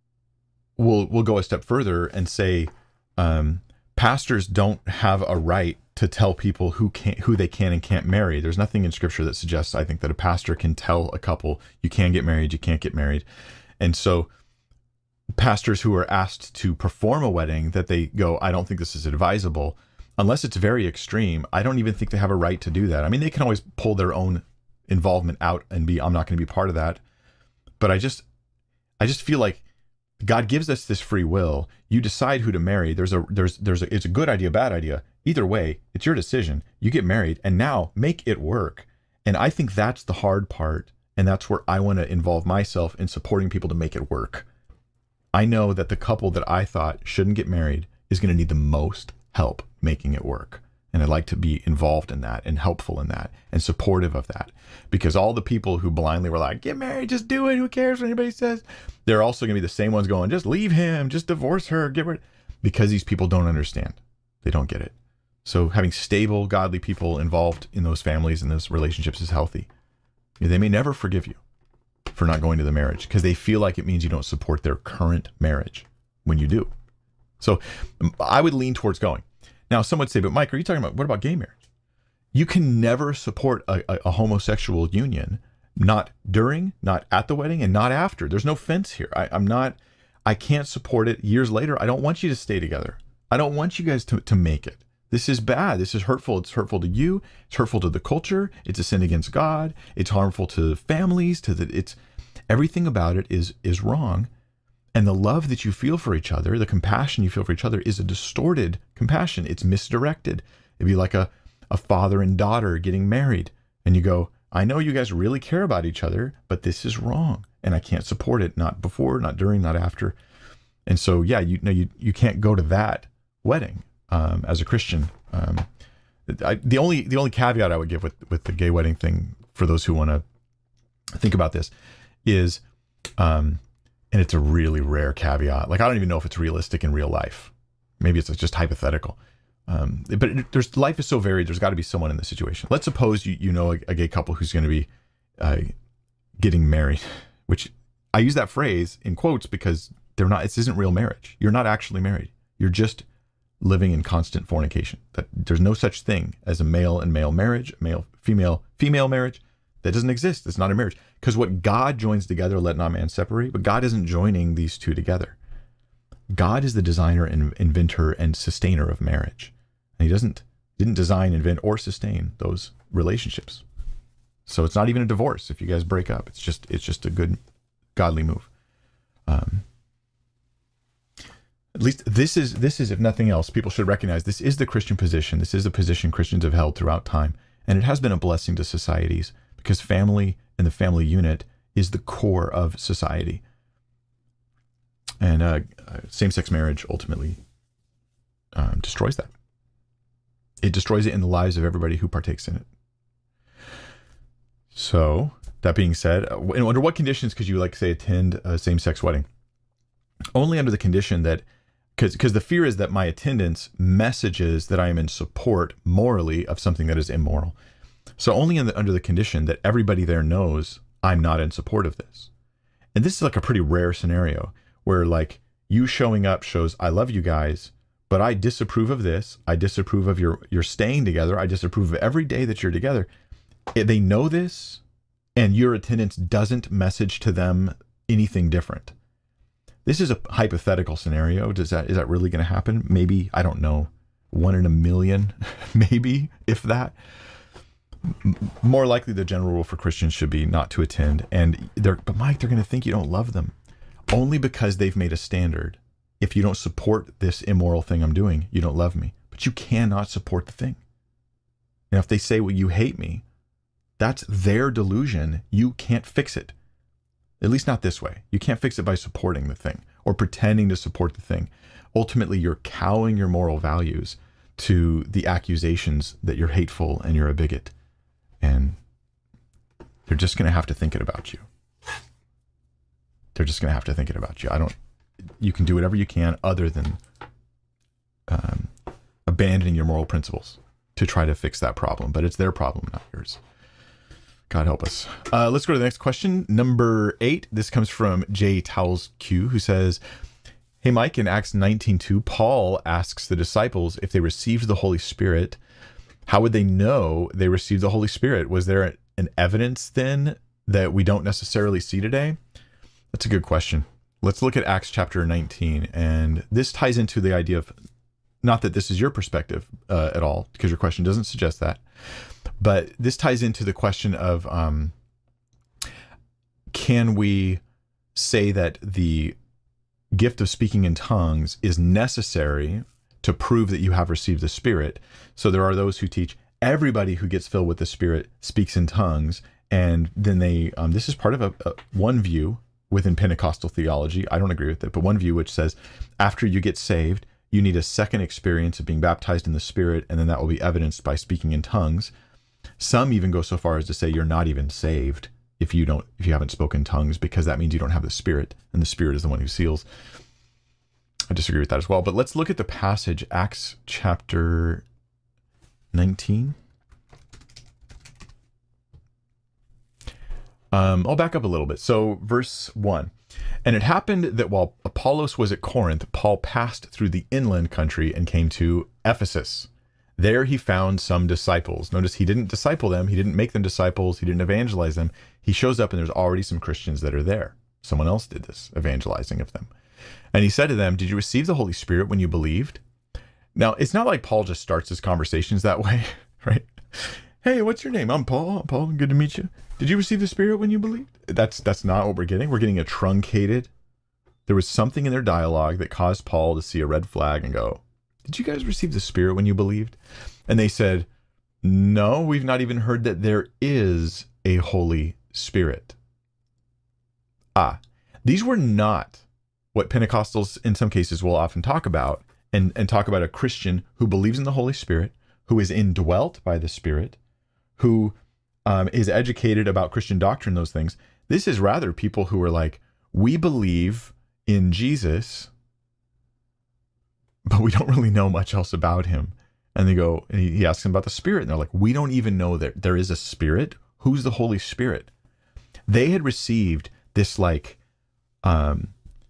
will will go a step further and say, um, pastors don't have a right to tell people who can who they can and can't marry. There's nothing in Scripture that suggests, I think, that a pastor can tell a couple, you can get married, you can't get married. And so pastors who are asked to perform a wedding, that they go, I don't think this is advisable, unless it's very extreme. I don't even think they have a right to do that. I mean, they can always pull their own involvement out and be, I'm not going to be part of that. But I just, I just feel like God gives us this free will. You decide who to marry. There's a, there's, there's a, it's a good idea, bad idea. Either way, it's your decision. You get married, and now make it work. And I think that's the hard part. And that's where I want to involve myself in supporting people to make it work. I know that the couple that I thought shouldn't get married is going to need the most help making it work. And I'd like to be involved in that and helpful in that and supportive of that, because all the people who blindly were like, get married, just do it, who cares what anybody says, they're also going to be the same ones going, just leave him, just divorce her, get rid, because these people don't understand. They don't get it. So having stable, godly people involved in those families and those relationships is healthy. They may never forgive you for not going to the marriage, because they feel like it means you don't support their current marriage when you do. So I would lean towards going. Now, some would say, but Mike, are you talking about, what about gay marriage? You can never support a, a, a homosexual union, not during, not at the wedding, and not after. There's no fence here. I, I'm not, I can't support it years later. I don't want you to stay together. I don't want you guys to, to make it. This is bad. This is hurtful. It's hurtful to you. It's hurtful to the culture. It's a sin against God. It's harmful to families, to the, it's, everything about it is, is wrong. And the love that you feel for each other, the compassion you feel for each other, is a distorted compassion. It's misdirected. It'd be like a, a father and daughter getting married. And you go, I know you guys really care about each other, but this is wrong. And I can't support it. Not before, not during, not after. And so, yeah, you know, you, you can't go to that wedding um, as a Christian. Um, I, the only the only caveat I would give with, with the gay wedding thing, for those who want to think about this, is... Um, and it's a really rare caveat. Like, I don't even know if it's realistic in real life. Maybe it's just hypothetical. Um, but it, there's life is so varied. There's got to be someone in the situation. Let's suppose you you know a, a gay couple who's going to be uh, getting married, which I use that phrase in quotes because they're not. This isn't real marriage. You're not actually married. You're just living in constant fornication. That there's no such thing as a male and male marriage, male female female marriage. That doesn't exist. It's not a marriage. Because what God joins together, let not man separate. But God isn't joining these two together. God is the designer and inventor and sustainer of marriage. And he doesn't didn't design, invent, or sustain those relationships. So it's not even a divorce if you guys break up. It's just it's just a good, godly move. Um, at least this is this is, if nothing else, people should recognize this is the Christian position. This is a position Christians have held throughout time. And it has been a blessing to societies, because family and the family unit is the core of society. And uh, same-sex marriage ultimately um, destroys that. It destroys it in the lives of everybody who partakes in it. So, that being said, under what conditions could you, like, say, attend a same-sex wedding? Only under the condition that, because because the fear is that my attendance messages that I am in support morally of something that is immoral. So only in the, under the condition that everybody there knows I'm not in support of this. And this is like a pretty rare scenario where, like, you showing up shows I love you guys, but I disapprove of this. I disapprove of your, your staying together. I disapprove of every day that you're together. They know this, and your attendance doesn't message to them anything different. This is a hypothetical scenario. Does that, is that really going to happen? Maybe, I don't know, one in a million, maybe, if that. More likely, the general rule for Christians should be not to attend. And they're, but Mike, they're going to think you don't love them, only because they've made a standard. If you don't support this immoral thing I'm doing, you don't love me. But you cannot support the thing. Now, if they say, well, you hate me, that's their delusion. You can't fix it. At least not this way. You can't fix it by supporting the thing or pretending to support the thing. Ultimately, you're cowing your moral values to the accusations that you're hateful and you're a bigot. And they're just going to have to think it about you. They're just going to have to think it about you. I don't, you can do whatever you can other than um, abandoning your moral principles to try to fix that problem, but it's their problem, not yours. God help us. Uh, let's go to the next question. Number eight. This comes from J Towels Q, who says, hey, Mike, in Acts nineteen two, Paul asks the disciples if they received the Holy Spirit. How would they know they received the Holy Spirit? Was there an evidence then that we don't necessarily see today? That's a good question. Let's look at Acts chapter nineteen. And this ties into the idea of, not that this is your perspective uh, at all, because your question doesn't suggest that, but this ties into the question of, um, can we say that the gift of speaking in tongues is necessary to prove that you have received the Spirit? So there are those who teach everybody who gets filled with the Spirit speaks in tongues. And then they, um, this is part of a, a one view within Pentecostal theology. I don't agree with it, but one view which says after you get saved, you need a second experience of being baptized in the Spirit, and then that will be evidenced by speaking in tongues. Some even go so far as to say you're not even saved if you don't, if you haven't spoken tongues, because that means you don't have the Spirit, and the Spirit is the one who seals. I disagree with that as well. But let's look at the passage, Acts chapter nineteen. Um, I'll back up a little bit. So verse one. And it happened that while Apollos was at Corinth, Paul passed through the inland country and came to Ephesus. There he found some disciples. Notice he didn't disciple them. He didn't make them disciples. He didn't evangelize them. He shows up and there's already some Christians that are there. Someone else did this evangelizing of them. And he said to them, did you receive the Holy Spirit when you believed? Now, it's not like Paul just starts his conversations that way, right? Hey, what's your name? I'm Paul. I'm Paul. Good to meet you. Did you receive the Spirit when you believed? That's that's not what we're getting. We're getting a truncated. There was something in their dialogue that caused Paul to see a red flag and go, did you guys receive the Spirit when you believed? And they said, no, we've not even heard that there is a Holy Spirit. Ah, these were not what Pentecostals in some cases will often talk about and, and talk about a Christian who believes in the Holy Spirit, who is indwelt by the Spirit, who um, is educated about Christian doctrine, those things. This is rather people who are like, we believe in Jesus, but we don't really know much else about him. And they go, and he, he asks them about the Spirit, and they're like, we don't even know that there is a Spirit. Who's the Holy Spirit? They had received this like, um,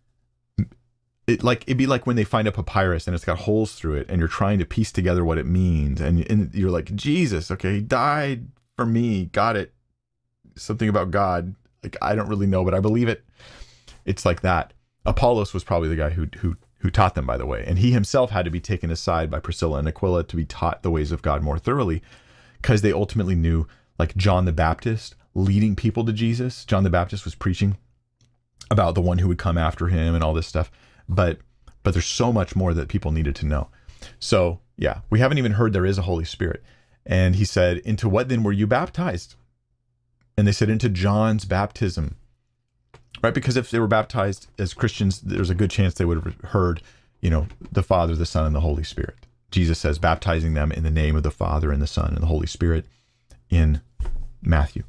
it like it'd be like when they find a papyrus and it's got holes through it, and you're trying to piece together what it means, and, and you're like, Jesus, okay, he died for me, got it. Something about God, like I don't really know, but I believe it. It's like that. Apollos was probably the guy who who who taught them, by the way, and he himself had to be taken aside by Priscilla and Aquila to be taught the ways of God more thoroughly, because they ultimately knew, like John the Baptist leading people to Jesus. John the Baptist was preaching about the one who would come after him and all this stuff. But but there's so much more that people needed to know. So yeah, we haven't even heard there is a Holy Spirit. And he said, into what then were you baptized? And they said, into John's baptism. Right? Because if they were baptized as Christians, there's a good chance they would have heard, you know, the Father, the Son, and the Holy Spirit. Jesus says, baptizing them in the name of the Father and the Son and the Holy Spirit in Matthew.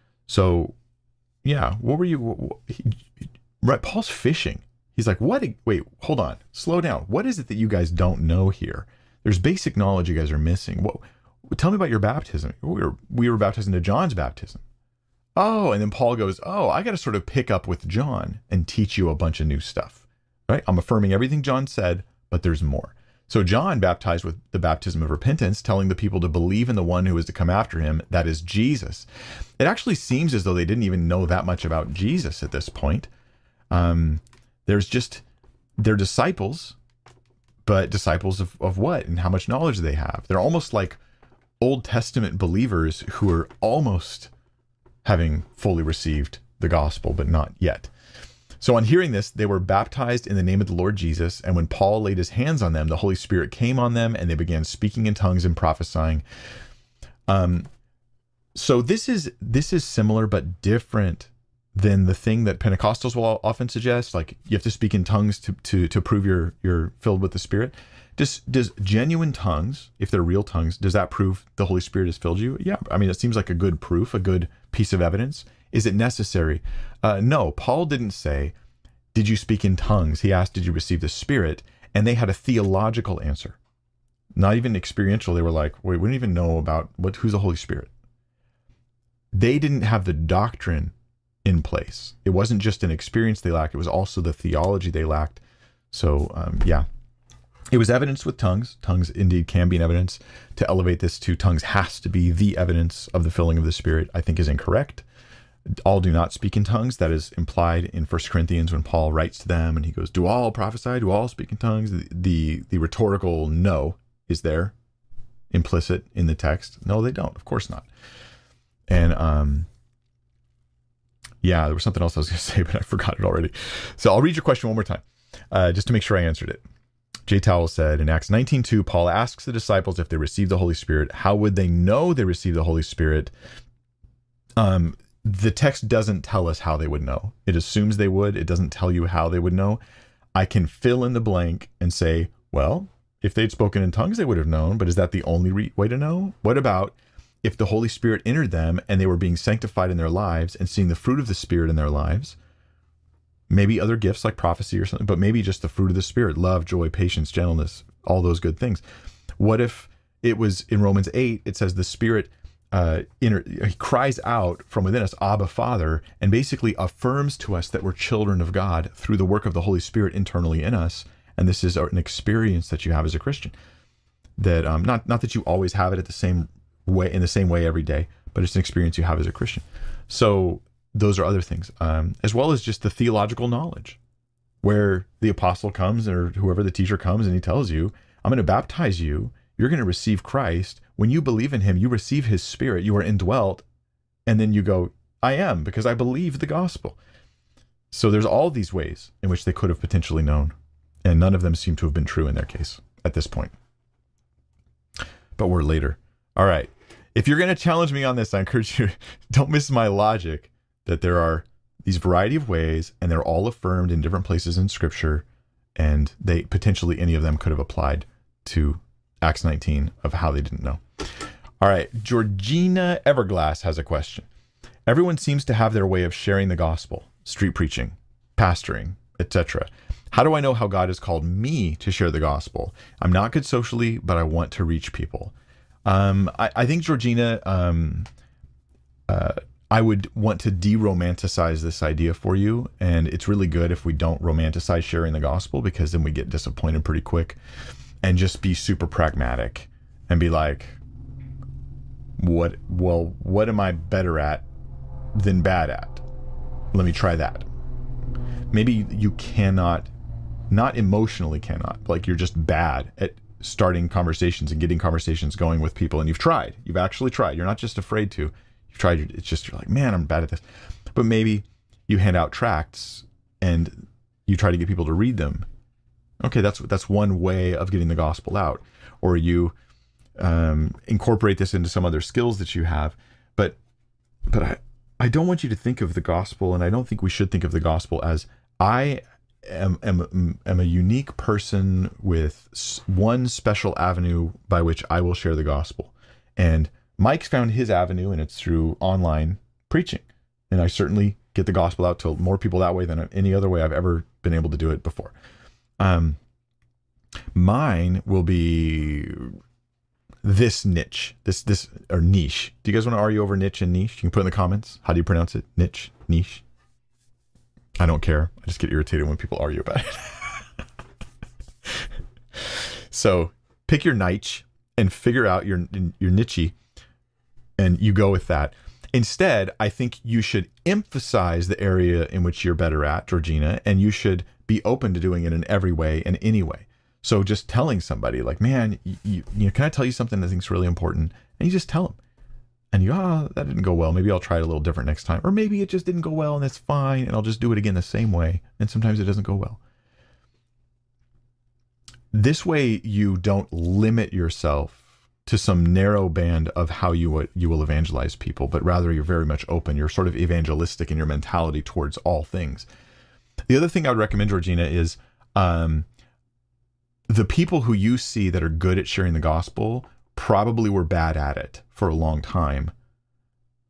So yeah, what were you, what, he, right? Paul's fishing. He's like, what? Wait, hold on. Slow down. What is it that you guys don't know here? There's basic knowledge you guys are missing. What? Tell me about your baptism. We were, we were baptized into John's baptism. Oh, and then Paul goes, oh, I got to sort of pick up with John and teach you a bunch of new stuff. Right? I'm affirming everything John said, but there's more. So John baptized with the baptism of repentance, telling the people to believe in the one who is to come after him, that is Jesus. It actually seems as though they didn't even know that much about Jesus at this point. Um, there's just, they're disciples, but disciples of, of what and how much knowledge they have. They're almost like Old Testament believers who are almost having fully received the gospel, but not yet. So on hearing this, they were baptized in the name of the Lord Jesus. And when Paul laid his hands on them, the Holy Spirit came on them and they began speaking in tongues and prophesying. Um, so this is, this is similar, but different than the thing that Pentecostals will often suggest. Like you have to speak in tongues to, to, to prove you're, you're filled with the Spirit. Does, does genuine tongues, if they're real tongues, does that prove the Holy Spirit has filled you? Yeah. I mean, it seems like a good proof, a good piece of evidence? Is it necessary? Uh, no, Paul didn't say, did you speak in tongues? He asked, did you receive the Spirit? And they had a theological answer, not even experiential. They were like, wait, we don't even know about what, who's the Holy Spirit. They didn't have the doctrine in place. It wasn't just an experience they lacked. It was also the theology they lacked. So, um, yeah, it was evidence with tongues. Tongues indeed can be an evidence. To elevate this to tongues has to be the evidence of the filling of the Spirit, I think is incorrect. All do not speak in tongues. That is implied in First Corinthians when Paul writes to them and he goes, do all prophesy? Do all speak in tongues? The, the, the rhetorical no is there implicit in the text. No, they don't. Of course not. And, um, yeah, there was something else I was going to say, but I forgot it already. So I'll read your question one more time, uh, just to make sure I answered it. J. Towell said in Acts nineteen two, Paul asks the disciples if they received the Holy Spirit. How would they know they received the Holy Spirit? Um, the text doesn't tell us how they would know. It assumes they would. It doesn't tell you how they would know. I can fill in the blank and say, well, if they'd spoken in tongues, they would have known. But is that the only re- way to know? What about if the Holy Spirit entered them and they were being sanctified in their lives and seeing the fruit of the Spirit in their lives? Maybe other gifts like prophecy or something, but maybe just the fruit of the Spirit, love, joy, patience, gentleness, all those good things. What if it was in Romans eight, it says the Spirit uh, inter- he cries out from within us, Abba, Father, and basically affirms to us that we're children of God through the work of the Holy Spirit internally in us. And this is an experience that you have as a Christian. That um, not not that you always have it at the same way in the same way every day, but it's an experience you have as a Christian. So those are other things, um, as well as just the theological knowledge, where the apostle comes or whoever the teacher comes and he tells you, I'm going to baptize you. You're going to receive Christ. When you believe in him, you receive his Spirit. You are indwelt. And then you go, I am, because I believe the gospel. So there's all these ways in which they could have potentially known. And none of them seem to have been true in their case at this point. But we're later. All right. If you're going to challenge me on this, I encourage you, don't miss my logic that there are these variety of ways and they're all affirmed in different places in Scripture. And they potentially, any of them could have applied to Acts nineteen of how they didn't know. All right. Georgina Everglass has a question. Everyone seems to have their way of sharing the gospel, street preaching, pastoring, et cetera. How do I know how God has called me to share the gospel? I'm not good socially, but I want to reach people. Um, I, I think, Georgina, um, uh, I would want to de-romanticize this idea for you. And it's really good if we don't romanticize sharing the gospel, because then we get disappointed pretty quick, and just be super pragmatic and be like, what, well, what am I better at than bad at? Let me try that. Maybe you cannot, not emotionally cannot, like you're just bad at starting conversations and getting conversations going with people. And you've tried, you've actually tried. You're not just afraid to, you've tried. It's just, you're like, man, I'm bad at this. But maybe you hand out tracts and you try to get people to read them. Okay, that's that's one way of getting the gospel out. Or you um, incorporate this into some other skills that you have. But but I, I don't want you to think of the gospel, and I don't think we should think of the gospel as I am, am, am a unique person with one special avenue by which I will share the gospel. And Mike's found his avenue, and it's through online preaching. And I certainly get the gospel out to more people that way than any other way I've ever been able to do it before. Um, mine will be this niche, this, this, or niche. Do you guys want to argue over niche and niche? You can put in the comments. How do you pronounce it? Niche, niche. I don't care. I just get irritated when people argue about it. So pick your niche and figure out your, your niche, and you go with that. Instead, I think you should emphasize the area in which you're better at, Georgina, and you should be open to doing it in every way and any way. So just telling somebody like, man, you, you, you know, can I tell you something that I think is really important? And you just tell them. And you go, oh, that didn't go well. Maybe I'll try it a little different next time. Or maybe it just didn't go well and that's fine. And I'll just do it again the same way. And sometimes it doesn't go well. This way you don't limit yourself to some narrow band of how you would, you will evangelize people, but rather you're very much open. You're sort of evangelistic in your mentality towards all things. The other thing I would recommend, Georgina, is um, the people who you see that are good at sharing the gospel probably were bad at it for a long time.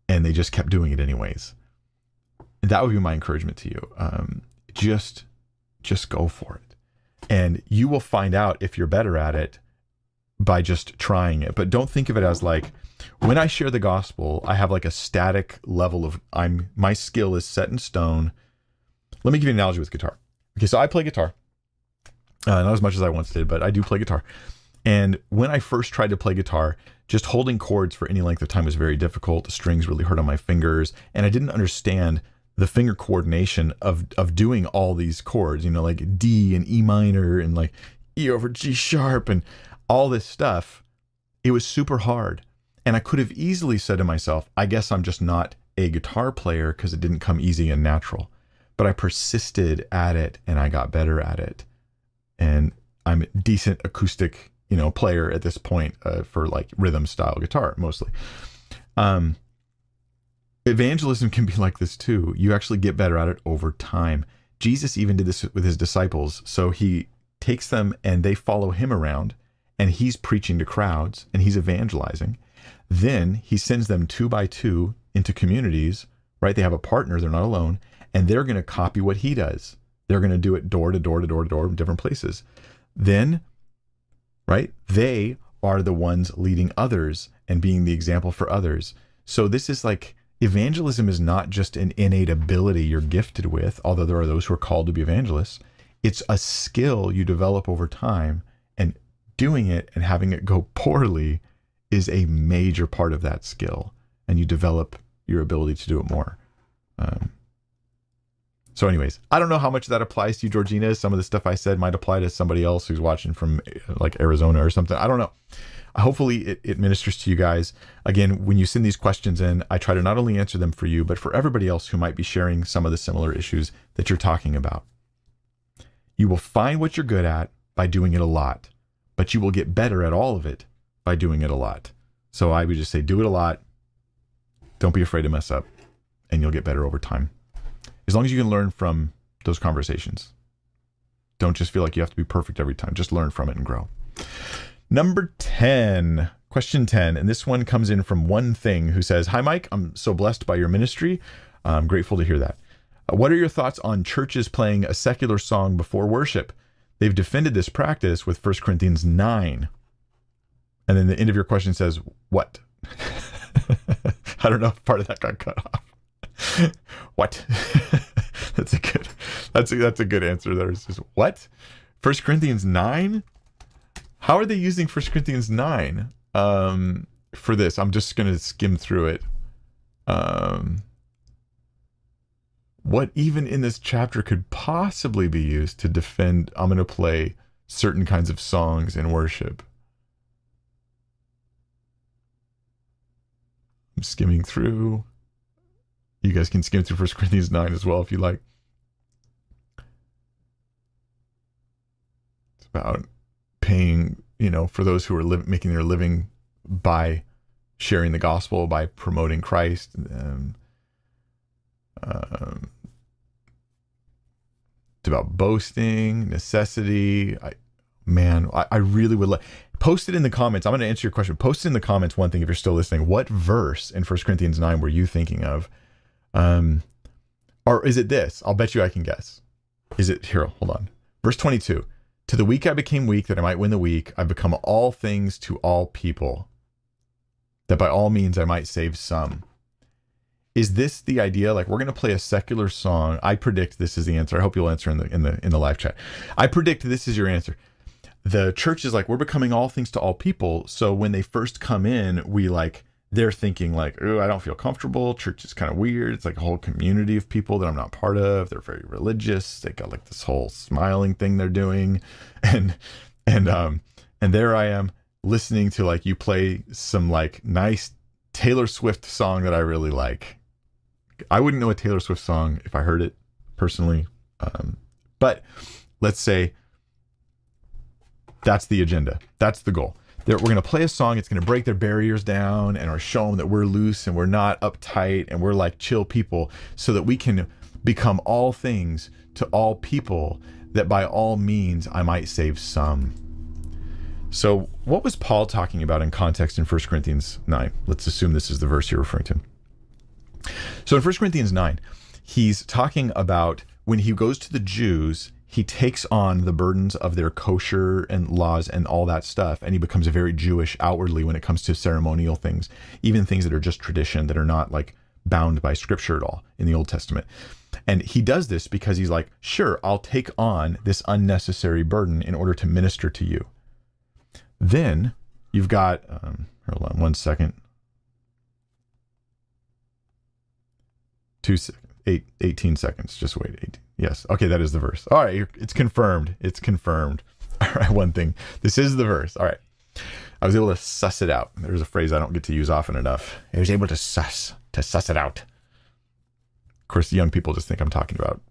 and they just kept doing it anyways. And that would be my encouragement to you. Um, just, just go for it. And you will find out if you're better at it by just trying it. But don't think of it as like, when I share the gospel, I have like a static level of, I'm, my skill is set in stone. Let me give you an analogy with guitar. Okay, so I play guitar. Uh, not as much as I once did, but I do play guitar. And when I first tried to play guitar, just holding chords for any length of time was very difficult. The strings really hurt on my fingers. And I didn't understand the finger coordination of, of doing all these chords, you know, like D and E minor and like E over G sharp and all this stuff. It was super hard. And I could have easily said to myself, I guess I'm just not a guitar player because it didn't come easy and natural. But I persisted at it and I got better at it. And I'm a decent acoustic, you know, player at this point uh, for like rhythm style guitar mostly. Um, evangelism can be like this too. You actually get better at it over time. Jesus even did this with his disciples. So he takes them and they follow him around and he's preaching to crowds and he's evangelizing. Then he sends them two by two into communities, right? They have a partner, they're not alone, and they're going to copy what he does. They're going to do it door to door to door to door in different places. Then, right, they are the ones leading others and being the example for others. So this is like, evangelism is not just an innate ability you're gifted with, although there are those who are called to be evangelists. It's a skill you develop over time, and doing it and having it go poorly is a major part of that skill, and you develop your ability to do it more. Um, So anyways, I don't know how much that applies to you, Georgina. Some of the stuff I said might apply to somebody else who's watching from like Arizona or something. I don't know. Hopefully it, it ministers to you guys. Again, when you send these questions in, I try to not only answer them for you, but for everybody else who might be sharing some of the similar issues that you're talking about. You will find what you're good at by doing it a lot, but you will get better at all of it by doing it a lot. So I would just say, do it a lot. Don't be afraid to mess up, and you'll get better over time. As long as you can learn from those conversations. Don't just feel like you have to be perfect every time. Just learn from it and grow. Number ten, question ten. And this one comes in from One Thing, who says, hi, Mike. I'm so blessed by your ministry. I'm grateful to hear that. Uh, what are your thoughts on churches playing a secular song before worship? They've defended this practice with First Corinthians nine. And then the end of your question says, what? I don't know if part of that got cut off. What? That's a good, that's a, that's a good answer there. It's just, what? First Corinthians nine? How are they using First Corinthians nine um, for this? I'm just going to skim through it. Um, what even in this chapter could possibly be used to defend, I'm going to play certain kinds of songs in worship? I'm skimming through. You guys can skim through First Corinthians nine as well if you like. It's about paying, you know, for those who are li- making their living by sharing the gospel, by promoting Christ. Um, um, it's about boasting, necessity. I, man, I, I really would like... Post it in the comments. I'm going to answer your question. Post it in the comments, one thing, if you're still listening. What verse in First Corinthians nine were you thinking of? Um, or is it this? I'll bet you I can guess. Is it here? Hold on. Verse twenty-two. To the weak I became weak, that I might win the weak. I've become all things to all people, that by all means I might save some. Is this the idea? Like, we're going to play a secular song. I predict this is the answer. I hope you'll answer in the in the in the live chat. I predict this is your answer. The church is like, we're becoming all things to all people. So when they first come in, we like, they're thinking like, oh, I don't feel comfortable. Church is kind of weird. It's like a whole community of people that I'm not part of. They're very religious. They got like this whole smiling thing they're doing. And, and, um, and there I am listening to like, you play some like nice Taylor Swift song that I really like. I wouldn't know a Taylor Swift song if I heard it personally. Um, but let's say, that's the agenda. That's the goal. They're, we're going to play a song. It's going to break their barriers down and or show them that we're loose and we're not uptight and we're like chill people, so that we can become all things to all people, that by all means I might save some. So what was Paul talking about in context in First Corinthians nine? Let's assume this is the verse you're referring to. So in First Corinthians nine, he's talking about when he goes to the Jews, he takes on the burdens of their kosher and laws and all that stuff, and he becomes very Jewish outwardly when it comes to ceremonial things, even things that are just tradition, that are not like bound by scripture at all in the Old Testament. And he does this because he's like, sure, I'll take on this unnecessary burden in order to minister to you. Then you've got, um, hold on one second. Two, eight, eighteen seconds. Just wait. eighteen. Yes. Okay, that is the verse. All right, it's confirmed. It's confirmed. All right, one thing. This is the verse. All right. I was able to suss it out. There's a phrase I don't get to use often enough. I was able to suss, to suss it out. Of course, young people just think I'm talking about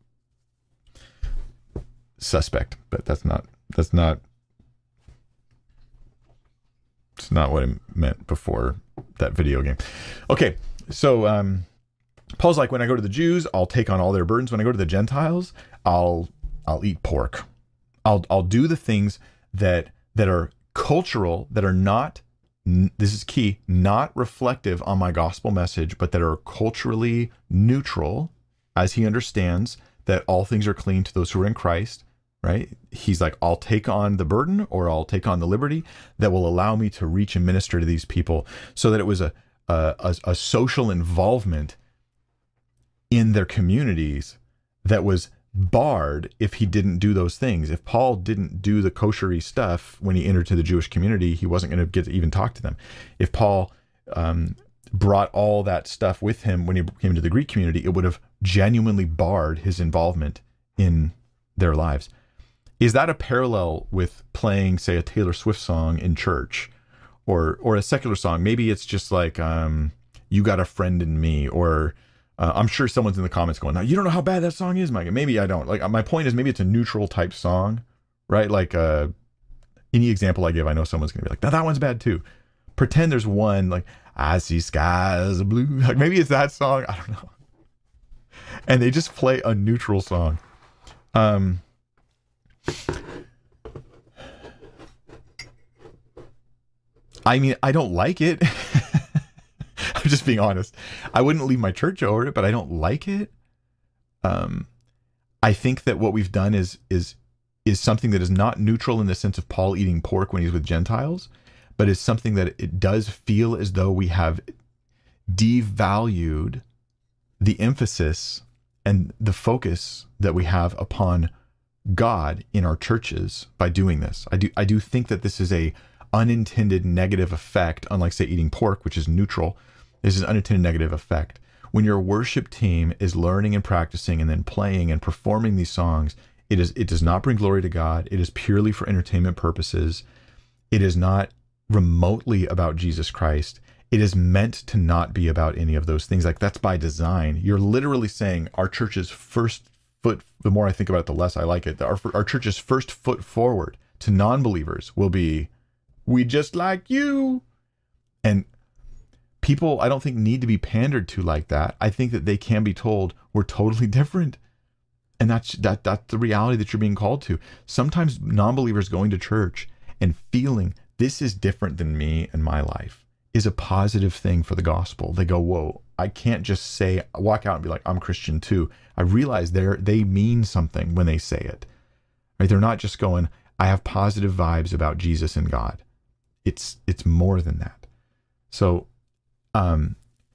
suspect, but that's not, that's not, it's not what I meant before that video game. Okay, so, um, Paul's like, when I go to the Jews, I'll take on all their burdens. When I go to the Gentiles, I'll I'll eat pork. I'll I'll do the things that that are cultural, that are not, this is key, not reflective on my gospel message, but that are culturally neutral, as he understands that all things are clean to those who are in Christ, right? He's like, I'll take on the burden, or I'll take on the liberty that will allow me to reach and minister to these people, so that it was a a, a, a social involvement in their communities that was barred if he didn't do those things. If Paul didn't do the koshery stuff when he entered to the Jewish community, he wasn't going to get to even talk to them. If Paul um, brought all that stuff with him when he came to the Greek community, it would have genuinely barred his involvement in their lives. Is that a parallel with playing, say, a Taylor Swift song in church, or or a secular song? Maybe it's just like um, "You Got a Friend in Me," or Uh, I'm sure someone's in the comments going, "Now you don't know how bad that song is, Mike." Maybe I don't. Like, my point is, maybe it's a neutral type song, right? Like uh, any example I give, I know someone's going to be like, "Now that one's bad too." Pretend there's one like, "I see skies blue." Like, maybe it's that song. I don't know. And they just play a neutral song. Um, I mean, I don't like it. I'm just being honest. I wouldn't leave my church over it, but I don't like it. Um, I think that what we've done is is is something that is not neutral in the sense of Paul eating pork when he's with Gentiles, but is something that it does feel as though we have devalued the emphasis and the focus that we have upon God in our churches by doing this. I do I do think that this is a unintended negative effect, unlike, say, eating pork, which is neutral. This is an unintended negative effect. When your worship team is learning and practicing and then playing and performing these songs, it is it does not bring glory to God. It is purely for entertainment purposes. It is not remotely about Jesus Christ. It is meant to not be about any of those things. Like, that's by design. You're literally saying our church's first foot, the more I think about it, the less I like it. Our, our church's first foot forward to non-believers will be, "We just like you." And people, I don't think, need to be pandered to like that. I think that they can be told, we're totally different. And that's that that's the reality that you're being called to. Sometimes non-believers going to church and feeling this is different than me and my life is a positive thing for the gospel. They go, whoa, I can't just say, walk out and be like, I'm Christian too. I realize they're they mean something when they say it. Right? They're not just going, I have positive vibes about Jesus and God. It's it's more than that. So um,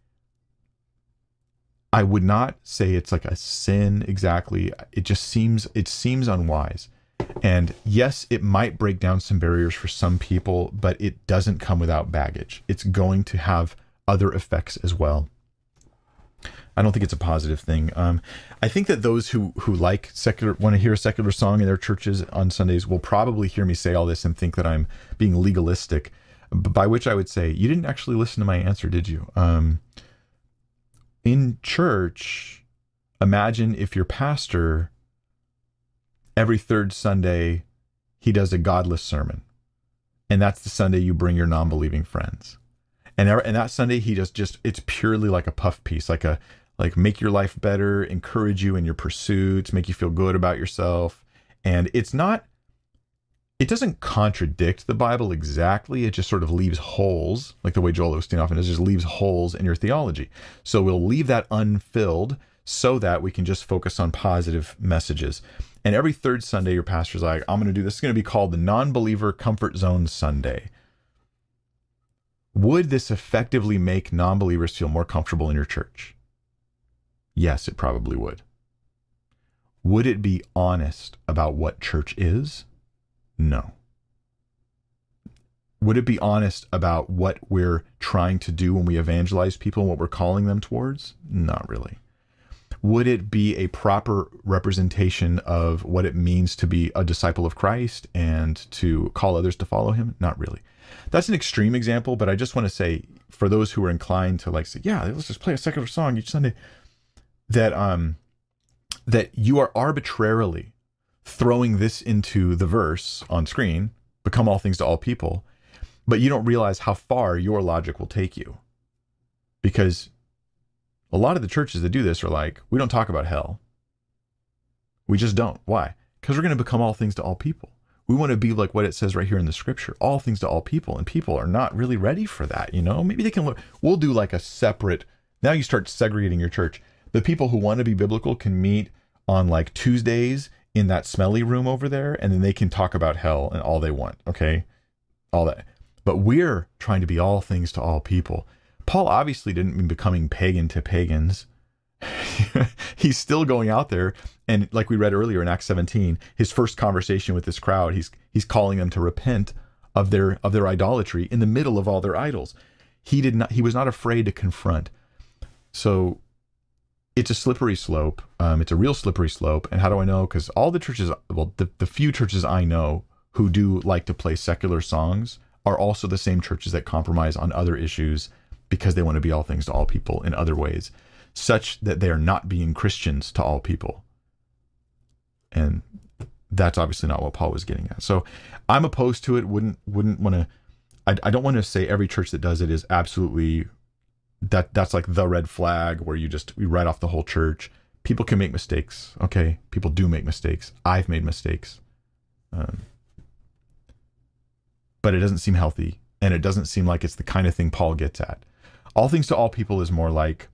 I would not say it's like a sin exactly. It just seems it seems unwise. And yes, it might break down some barriers for some people, but it doesn't come without baggage. It's going to have other effects as well. I don't think it's a positive thing. Um, I think that those who who like secular, want to hear a secular song in their churches on Sundays will probably hear me say all this and think that I'm being legalistic, by which I would say, you didn't actually listen to my answer, did you? Um, in church, imagine if your pastor, every third Sunday, he does a godless sermon. And that's the Sunday you bring your non-believing friends. And, and that Sunday, he just, just, it's purely like a puff piece, like a, like make your life better, encourage you in your pursuits, make you feel good about yourself. And it's not, it doesn't contradict the Bible exactly. It just sort of leaves holes, like the way Joel Osteen often does, just leaves holes in your theology. So we'll leave that unfilled so that we can just focus on positive messages. And every third Sunday, your pastor's like, I'm going to do this. It's going to be called the Non-Believer Comfort Zone Sunday. Would this effectively make non-believers feel more comfortable in your church? Yes, it probably would. Would it be honest about what church is? No. Would it be honest about what we're trying to do when we evangelize people and what we're calling them towards? Not really. Would it be a proper representation of what it means to be a disciple of Christ and to call others to follow him? Not really. That's an extreme example, but I just want to say, for those who are inclined to like say, yeah, let's just play a secular song each Sunday, that um, that you are arbitrarily throwing this into the verse on screen, become all things to all people, but you don't realize how far your logic will take you. Because a lot of the churches that do this are like, we don't talk about hell. We just don't. Why? Because we're going to become all things to all people. We want to be like what it says right here in the scripture, all things to all people. And people are not really ready for that. You know, maybe they can look, we'll do like a separate, now you start segregating your church. The people who want to be biblical can meet on like Tuesdays in that smelly room over there, and then they can talk about hell and all they want. Okay. All that. But we're trying to be all things to all people. Paul obviously didn't mean becoming pagan to pagans. He's still going out there, and like we read earlier in Acts seventeen, his first conversation with this crowd, he's he's calling them to repent of their of their idolatry in the middle of all their idols. He did not. He was not afraid to confront. So it's a slippery slope. Um, it's a real slippery slope. And how do I know? Because all the churches, well, the, the few churches I know who do like to play secular songs are also the same churches that compromise on other issues because they want to be all things to all people in other ways, such that they are not being Christians to all people. And that's obviously not what Paul was getting at. So I'm opposed to it. Wouldn't wouldn't want to. I, I don't want to say every church that does it is absolutely that. That's like the red flag where you just you write off the whole church. People can make mistakes. Okay, people do make mistakes. I've made mistakes, um, but it doesn't seem healthy, and it doesn't seem like it's the kind of thing Paul gets at. All things to all people is more like,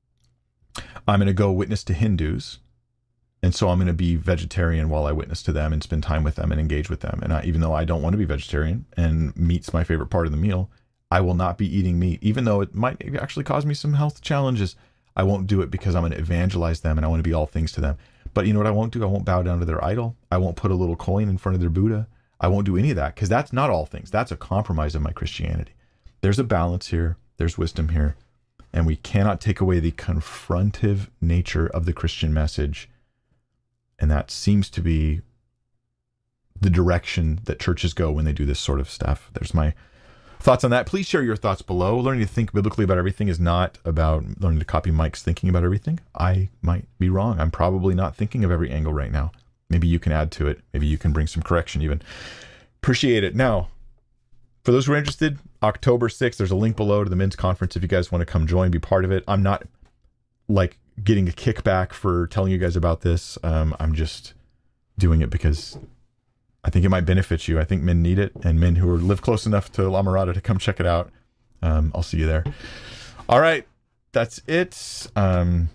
I'm going to go witness to Hindus, and so I'm going to be vegetarian while I witness to them and spend time with them and engage with them. And I, even though I don't want to be vegetarian and meat's my favorite part of the meal, I will not be eating meat, even though it might actually cause me some health challenges. I won't do it because I'm going to evangelize them and I want to be all things to them. But you know what I won't do? I won't bow down to their idol. I won't put a little coin in front of their Buddha. I won't do any of that because that's not all things. That's a compromise of my Christianity. There's a balance here. There's wisdom here. And we cannot take away the confrontive nature of the Christian message. And that seems to be the direction that churches go when they do this sort of stuff. There's my thoughts on that. Please share your thoughts below. Learning to think biblically about everything is not about learning to copy Mike's thinking about everything. I might be wrong. I'm probably not thinking of every angle right now. Maybe you can add to it. Maybe you can bring some correction even. Appreciate it. Now, for those who are interested, October sixth, there's a link below to the men's conference if you guys want to come join, be part of it. I'm not like getting a kickback for telling you guys about this. Um, I'm just doing it because I think it might benefit you. I think men need it, and men who are, live close enough to La Mirada to come check it out. Um, I'll see you there. All right, that's it. Um,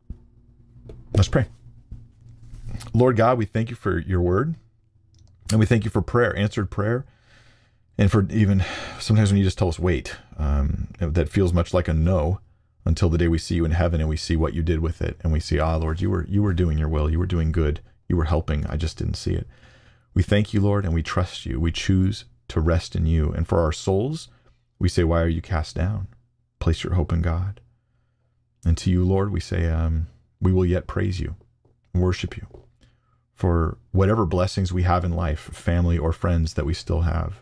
let's pray. Lord God, we thank you for your word, and we thank you for prayer, answered prayer. And for even sometimes when you just tell us wait, um, that feels much like a no until the day we see you in heaven and we see what you did with it. And we see, ah, Lord, you were, you were doing your will. You were doing good. You were helping. I just didn't see it. We thank you, Lord, and we trust you. We choose to rest in you. And for our souls, we say, why are you cast down? Place your hope in God. And to you, Lord, we say, um, we will yet praise you, worship you for whatever blessings we have in life, family or friends that we still have.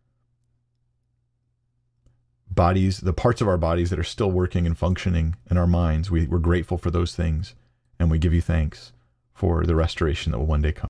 Bodies, the parts of our bodies that are still working and functioning in our minds, we, we're grateful for those things, and we give you thanks for the restoration that will one day come.